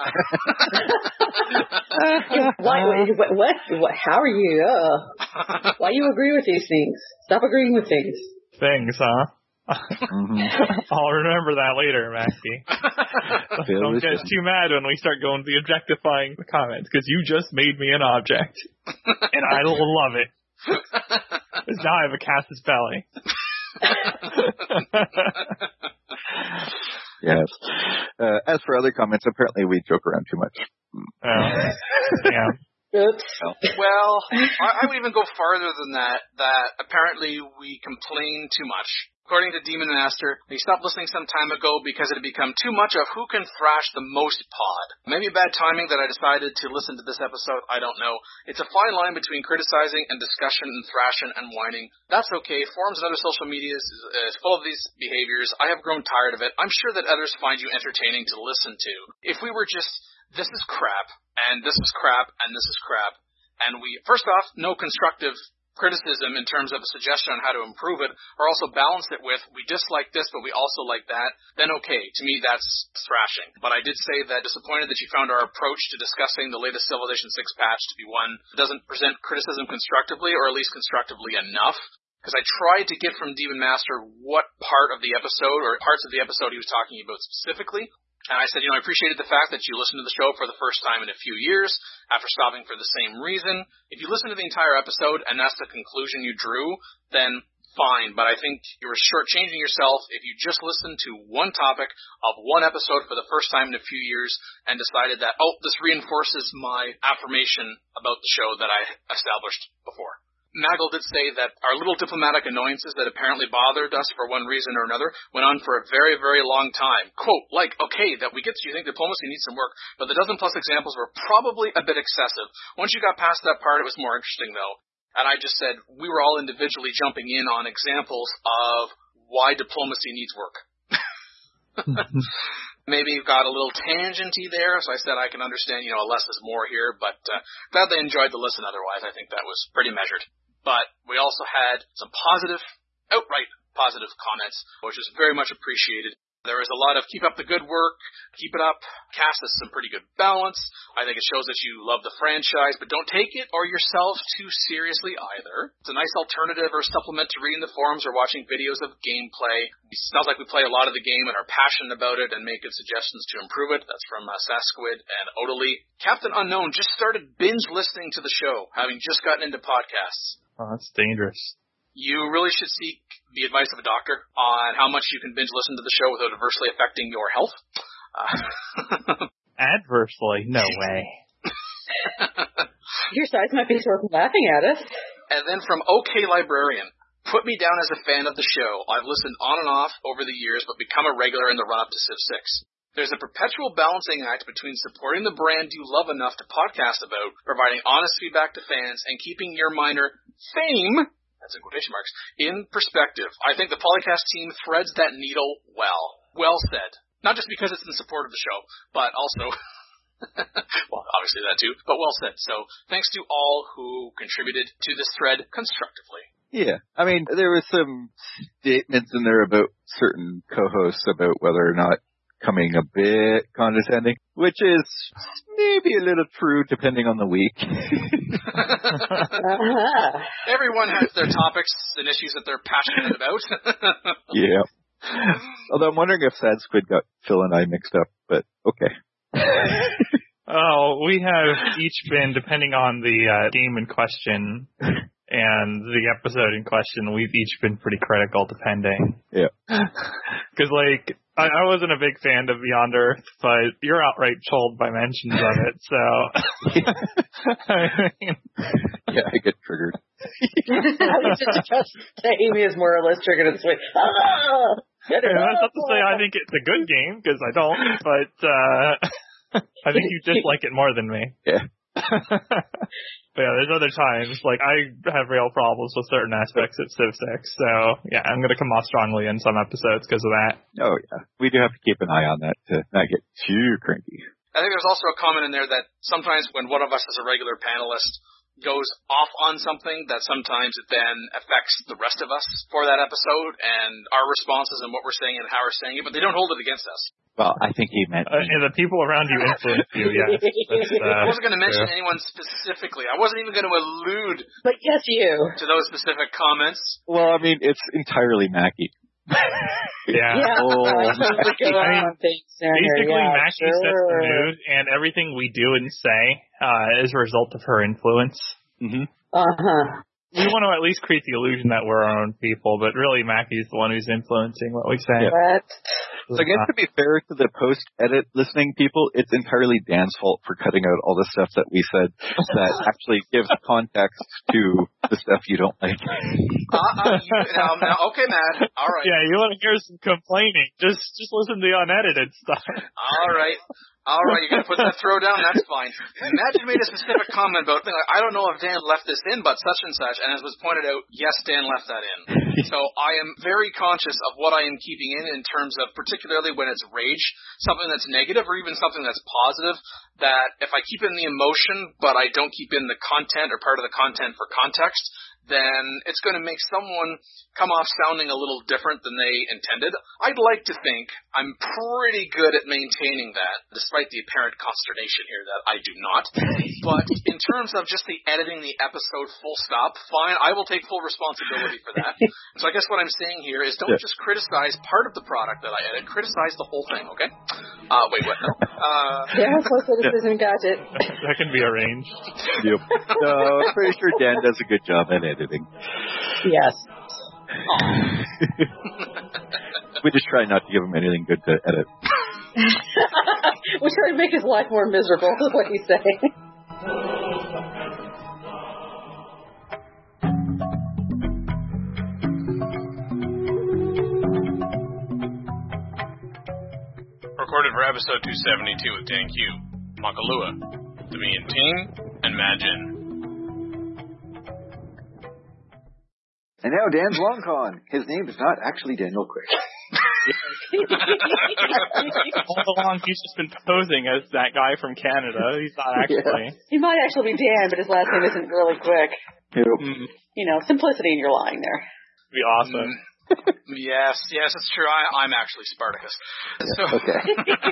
What? How are you? Why you agree with these things? Stop agreeing with things. Things, huh? I'll remember that later, Maxie. Don't get too mad when we start going to the objectifying comments, because you just made me an object. And I love it. Because now I have a Casus belly. Yes. As for other comments, apparently we joke around too much. Yeah. Oops. Well, I would even go farther than that apparently we complain too much. According to Demon Master, he stopped listening some time ago because it had become too much of who can thrash the most pod. Maybe bad timing that I decided to listen to this episode, I don't know. It's a fine line between criticizing and discussion and thrashing and whining. That's okay. Forums and other social media is full of these behaviors. I have grown tired of it. I'm sure that others find you entertaining to listen to. If we were just, this is crap, and this is crap, and this is crap, and we, first off, no constructive criticism in terms of a suggestion on how to improve it, or also balance it with, we dislike this, but we also like that, then okay, to me that's thrashing. But I did say that disappointed that you found our approach to discussing the latest Civilization 6 patch to be one that doesn't present criticism constructively, or at least constructively enough. because I tried to get from Demon Master what part of the episode or parts of the episode he was talking about specifically. And I said, I appreciated the fact that you listened to the show for the first time in a few years after stopping for the same reason. If you listen to the entire episode and that's the conclusion you drew, then fine. But I think you were shortchanging yourself if you just listened to one topic of one episode for the first time in a few years and decided that, this reinforces my affirmation about the show that I established before. Nagel did say that our little diplomatic annoyances that apparently bothered us for one reason or another went on for a very, very long time. Quote, okay, that we get that you think diplomacy needs some work, but the dozen-plus examples were probably a bit excessive. Once you got past that part, it was more interesting, though. And I just said we were all individually jumping in on examples of why diplomacy needs work. Maybe you got a little tangenty there, so I said I can understand, less is more here, but glad they enjoyed the listen otherwise. I think that was pretty measured. But we also had some outright positive comments, which is very much appreciated. There was a lot of keep up the good work, keep it up, cast us some pretty good balance. I think it shows that you love the franchise, but don't take it or yourself too seriously either. It's a nice alternative or supplement to reading the forums or watching videos of gameplay. It sounds like we play a lot of the game and are passionate about it and make good suggestions to improve it. That's from Sasquid and Odalie. Captain Unknown just started binge listening to the show, having just gotten into podcasts. Oh, that's dangerous. You really should seek the advice of a doctor on how much you can binge listen to the show without adversely affecting your health. Adversely? No way. Your sides might be sort of laughing at us. And then from OK Librarian, put me down as a fan of the show. I've listened on and off over the years, but become a regular in the run-up to Civ 6. There's a perpetual balancing act between supporting the brand you love enough to podcast about, providing honest feedback to fans, and keeping your minor fame, that's in quotation marks, in perspective. I think the Polycast team threads that needle well. Well said. Not just because it's in support of the show, but also, well, obviously that too, but well said. So thanks to all who contributed to this thread constructively. Yeah. I mean, there were some statements in there about certain co-hosts about whether or not coming a bit condescending, which is maybe a little true depending on the week. Everyone has their topics and issues that they're passionate about. Yeah. Although I'm wondering if Sad Squid got Phil and I mixed up, but okay. Oh, we have each been, depending on the game in question and the episode in question, we've each been pretty critical depending. Yeah. Because, I wasn't a big fan of Beyond Earth, but you're outright trolled by mentions of it, so... Yeah, I get triggered. I was just Amy is more or less triggered this way. That's not to say I think it's a good game, because I don't, but I think you dislike it more than me. Yeah. But yeah, there's other times, I have real problems with certain aspects of Civ 6, so yeah, I'm going to come off strongly in some episodes because of that. Oh yeah, we do have to keep an eye on that to not get too cranky. I think there's also a comment in there that sometimes when one of us is a regular panelist goes off on something, that sometimes it then affects the rest of us for that episode and our responses and what we're saying and how we're saying it, but they don't hold it against us. Well, I think he meant and the people around you influence you, yes. I wasn't going to mention anyone specifically. I wasn't even going to allude but yes, you. to those specific comments. Well, I mean, it's entirely Mackie. Yeah. Basically, Mackie sets the mood, and everything we do and say is a result of her influence. Mm-hmm. Uh-huh. We want to at least create the illusion that we're our own people, but really Mackie's the one who's influencing what we say. What? So I guess to be fair to the post-edit listening people, it's entirely Dan's fault for cutting out all the stuff that we said that actually gives context to the stuff you don't like. Okay, Matt. All right. Yeah, you want to hear some complaining. Just listen to the unedited stuff. All right, you're going to put that throw down, that's fine. Imagine made a specific comment about, I don't know if Dan left this in, but such and such, and as was pointed out, yes, Dan left that in. So I am very conscious of what I am keeping in terms of, particularly when it's rage, something that's negative or even something that's positive, that if I keep in the emotion, but I don't keep in the content or part of the content for context, then it's going to make someone come off sounding a little different than they intended. I'd like to think I'm pretty good at maintaining that, despite the apparent consternation here that I do not. But in terms of just the editing the episode full stop, fine, I will take full responsibility for that. So I guess what I'm saying here is don't just criticize part of the product that I edit, criticize the whole thing, okay? Wait, what? No. Full criticism, got it. That can be arranged. Yep. No, I'm pretty sure Dan does a good job at editing. Yes. We just try not to give him anything good to edit. We try to make his life more miserable, is what he's saying. Recorded for episode 272 with Dan Q, Makalua, the Me and Team, and Majin. And now Dan's long con. His name is not actually Daniel Quick. All along, he's just been posing as that guy from Canada. He's not actually. He might actually be Dan, but his last name isn't really Quick. Nope. You know, simplicity in your lying there. It'd be awesome. Yes, it's true. I'm actually Spartacus. So, Okay.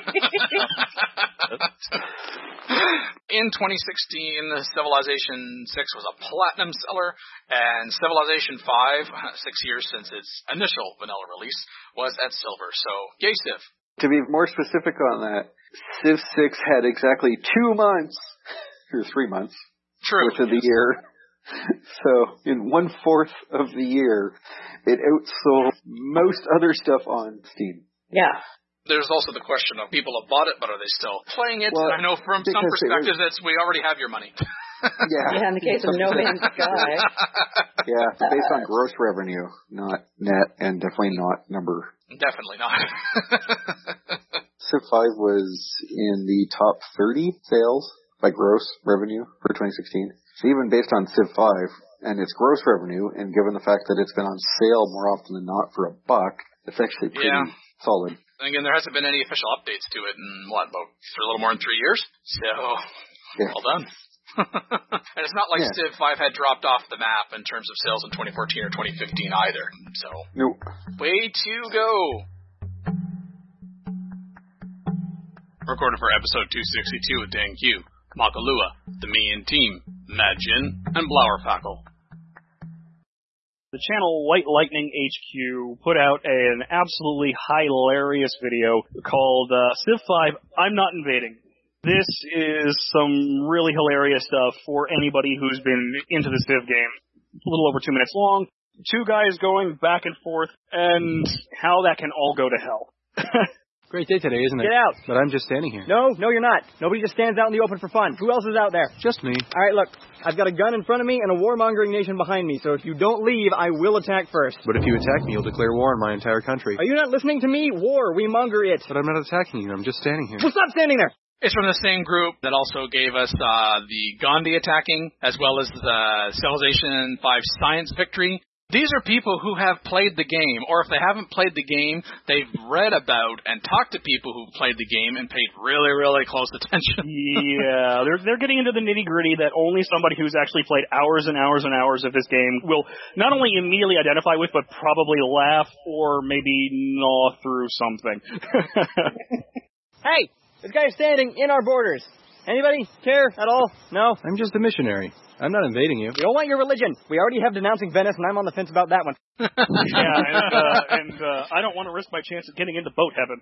In 2016, Civilization 6 was a platinum seller, and Civilization 5, 6 years since its initial vanilla release, was at silver. So, yay, Civ. To be more specific on that, Civ 6 had exactly 2 months, or 3 months, worth of the year. So, in 1/4 of the year, it outsold most other stuff on Steam. Yeah. There's also the question of people have bought it, but are they still playing it? Well, I know from some perspectives it's we already have your money. Yeah, in the case of No Man's Sky. Yeah, based on gross revenue, not net, and definitely not number. Definitely not. Civ 5 was in the top 30 sales by gross revenue for 2016. So even based on Civ 5 and its gross revenue, and given the fact that it's been on sale more often than not for $1, it's actually pretty solid. Again, there hasn't been any official updates to it in, about for a little more than 3 years? So, well done. And it's not like Civ 5 had dropped off the map in terms of sales in 2014 or 2015 either. So, nope. Way to go. Recorded for episode 262 with Dan Q, Makalua, the Me and Team, Majin, and Blowerfackle. The channel White Lightning HQ put out an absolutely hilarious video called Civ 5, I'm Not Invading. This is some really hilarious stuff for anybody who's been into the Civ game. A little over 2 minutes long. 2 guys going back and forth, and how that can all go to hell. Great day today, isn't it? Get out. But I'm just standing here. No, you're not. Nobody just stands out in the open for fun. Who else is out there? Just me. All right, look. I've got a gun in front of me and a warmongering nation behind me, so if you don't leave, I will attack first. But if you attack me, you'll declare war on my entire country. Are you not listening to me? War. We monger it. But I'm not attacking you. I'm just standing here. Well, stop standing there. It's from the same group that also gave us the Gandhi attacking, as well as the Civilization 5 science victory. These are people who have played the game, or if they haven't played the game, they've read about and talked to people who played the game and paid really, really close attention. Yeah, they're getting into the nitty-gritty that only somebody who's actually played hours and hours and hours of this game will not only immediately identify with, but probably laugh or maybe gnaw through something. Hey, this guy is standing in our borders. Anybody care at all? No? I'm just a missionary. I'm not invading you. We don't want your religion. We already have denouncing Venice, and I'm on the fence about that one. Yeah, and I don't want to risk my chance of getting into boat heaven.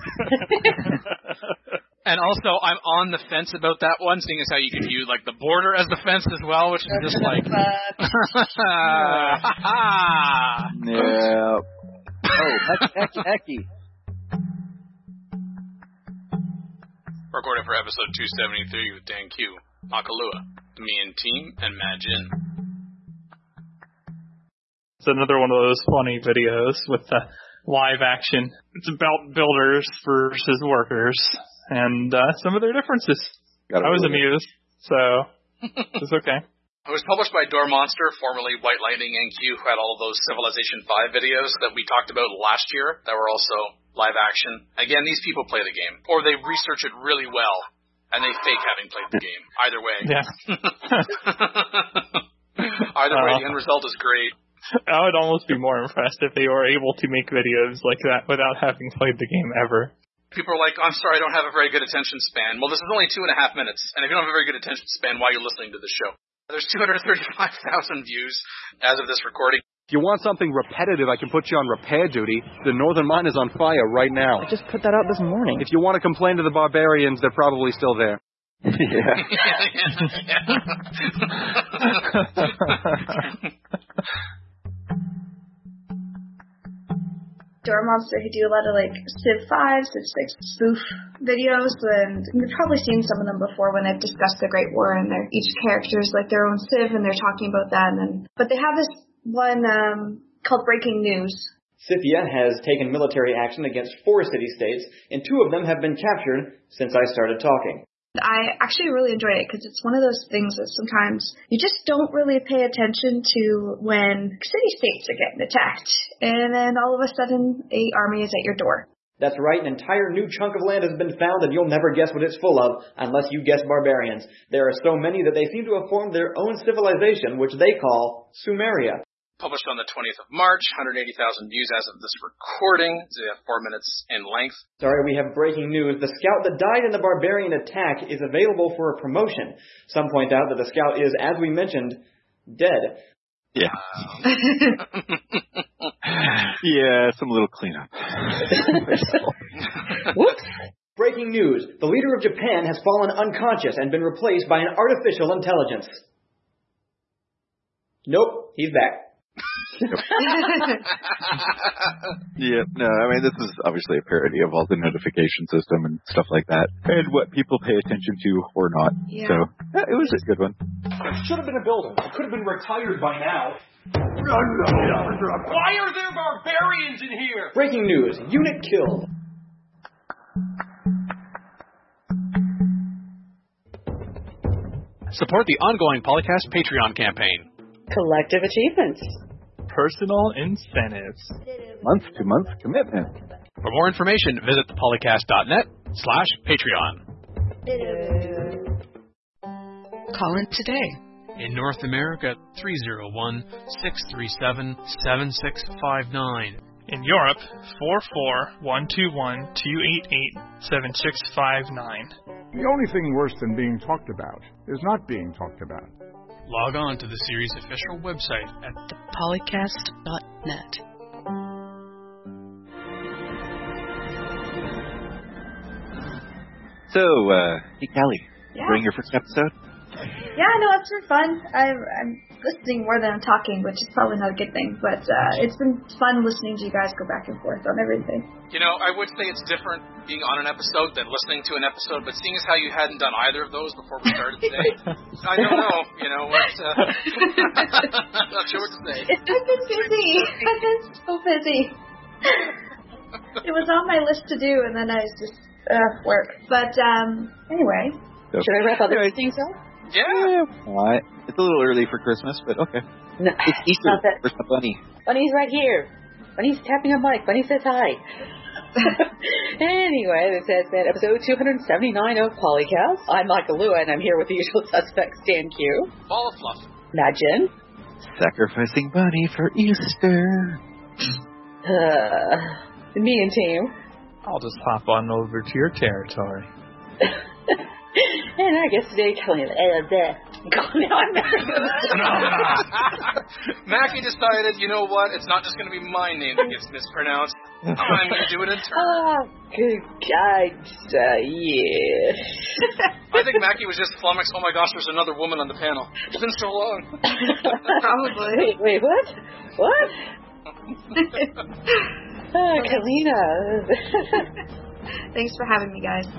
And also, I'm on the fence about that one, seeing as how you can view like the border as the fence as well, which is just like... Yeah. Oh, hecky. Recorded for episode 273 with Dan Q, Makalua, the Me and Team, and Majin. It's another one of those funny videos with the live action. It's about builders versus workers, and some of their differences. I was amused, so it's okay. It was published by Door Monster, formerly White Lightning NQ, who had all of those Civilization 5 videos that we talked about last year that were also live action. Again, these people play the game, or they research it really well, and they fake having played the game. Either way. Yeah. Either way, the end result is great. I would almost be more impressed if they were able to make videos like that without having played the game ever. People are like, I'm sorry, I don't have a very good attention span. Well, this is only 2.5 minutes, and if you don't have a very good attention span, why are you listening to the show? There's 235,000 views as of this recording. If you want something repetitive, I can put you on repair duty. The northern mine is on fire right now. I just put that out this morning. If you want to complain to the barbarians, they're probably still there. Yeah. Dormonster, who do a lot of like Civ 5, Civ 6 spoof videos, and you've probably seen some of them before when they've discussed the Great War, and each character is like their own Civ, and they're talking about that. But they have this one called Breaking News. Scythia has taken military action against 4 city-states, and 2 of them have been captured since I started talking. I actually really enjoy it because it's one of those things that sometimes you just don't really pay attention to when city-states are getting attacked, and then all of a sudden an army is at your door. That's right, an entire new chunk of land has been found, and you'll never guess what it's full of unless you guess barbarians. There are so many that they seem to have formed their own civilization, which they call Sumeria. Published on the 20th of March, 180,000 views as of this recording. It's 4 minutes in length. Sorry, we have breaking news. The scout that died in the barbarian attack is available for a promotion. Some point out that the scout is, as we mentioned, dead. Yeah. Yeah, some little cleanup. Whoops! Breaking news. The leader of Japan has fallen unconscious and been replaced by an artificial intelligence. Nope, he's back. Yeah, no, I mean, this is obviously a parody of all the notification system and stuff like that, and what people pay attention to or not. Yeah. So, it was a good one. It should have been a builder. It could have been retired by now. Why are there barbarians in here? Breaking news. Unit killed. Support the ongoing Polycast Patreon campaign. Collective achievements. Personal incentives. Month-to-month commitment. For more information, visit thepolycast.net/Patreon. Call in today. In North America, 301-637-7659. In Europe, 44121-288-7659. The only thing worse than being talked about is not being talked about. Log on to the series' official website at thepolycast.net. So, hey, Callie, Yeah. during your first episode? Yeah, no, it's been fun. I'm listening more than I'm talking, which is probably not a good thing, but it's been fun listening to you guys go back and forth on everything. You know, I would say it's different being on an episode than listening to an episode, but seeing as how you hadn't done either of those before we started today, I don't know, you know, what, I'm not sure what to say. I've been busy. I've been so busy. It was on my list to do, and then I was just, work. But, anyway. Should I wrap up this thing, so? Yeah. Alright. It's a little early for Christmas, but okay. No, it's Easter. Where's the bunny? Bunny's right here. Bunny's tapping a mic. Bunny says hi. Anyway, this has been episode 279 of Polycast. I'm Michael Lua, and I'm here with the usual suspects, Dan Q. Ball of fluff. Imagine. Sacrificing bunny for Easter. Me and team. I'll just hop on over to your territory. And I guess today, now I'm Mackie decided, you know what? It's not just going to be my name that gets mispronounced. I'm going to do it in turn. Oh, good God. Yeah. I think Mackie was just flummoxed. Oh my gosh, there's another woman on the panel. It's been so long. Probably. Wait, what? What? Kalina. Thanks for having me, guys.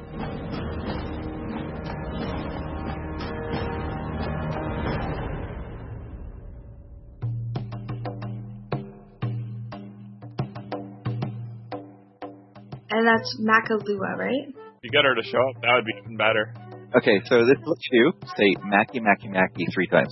And that's Makalua, right? You get her to show up, that would be even better. Okay, so this is what you do. Say Mackie, Mackie, Mackie 3 times.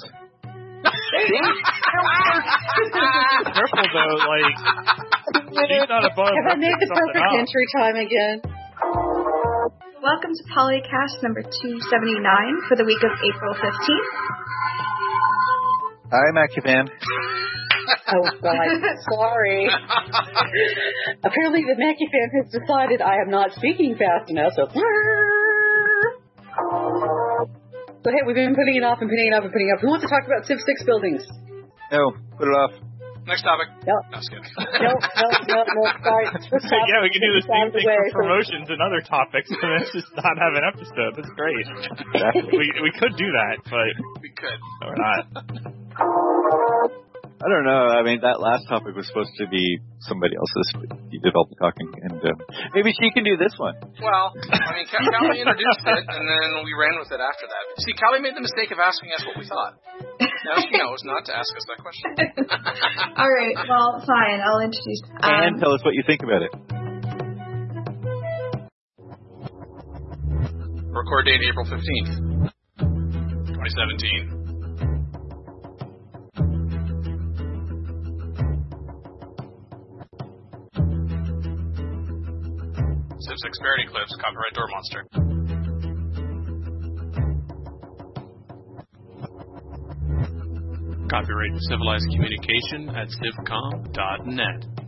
Careful though, like, she's not above. Have I made the perfect entry time again? Welcome to Polycast number 279 for the week of April 15th. Hi, MacuFan. Oh, God. Sorry. Apparently the MacuFan has decided I am not speaking fast enough, so... So, hey, we've been putting it off and putting it off and putting it off. Who wants to talk about Civ 6 buildings? No, put it off. Next topic. No. No, just kidding. No, sorry. Yeah, we can do the same thing for promotions and other topics, and then just not have an episode. That's great. we could do that, but... We could. No, we're not. I don't know. I mean, that last topic was supposed to be somebody else's, but you did all the talking, and maybe she can do this one. Well, I mean, Callie introduced it, and then we ran with it after that. See, Callie made the mistake of asking us what we thought. Now she knows not to ask us that question. All right, well, fine. I'll introduce. And tell us what you think about it. Record date April 15th, 2017. Civ 6 parody clips, copyright Door Monster. Copyright Civilized Communication at civcom.net.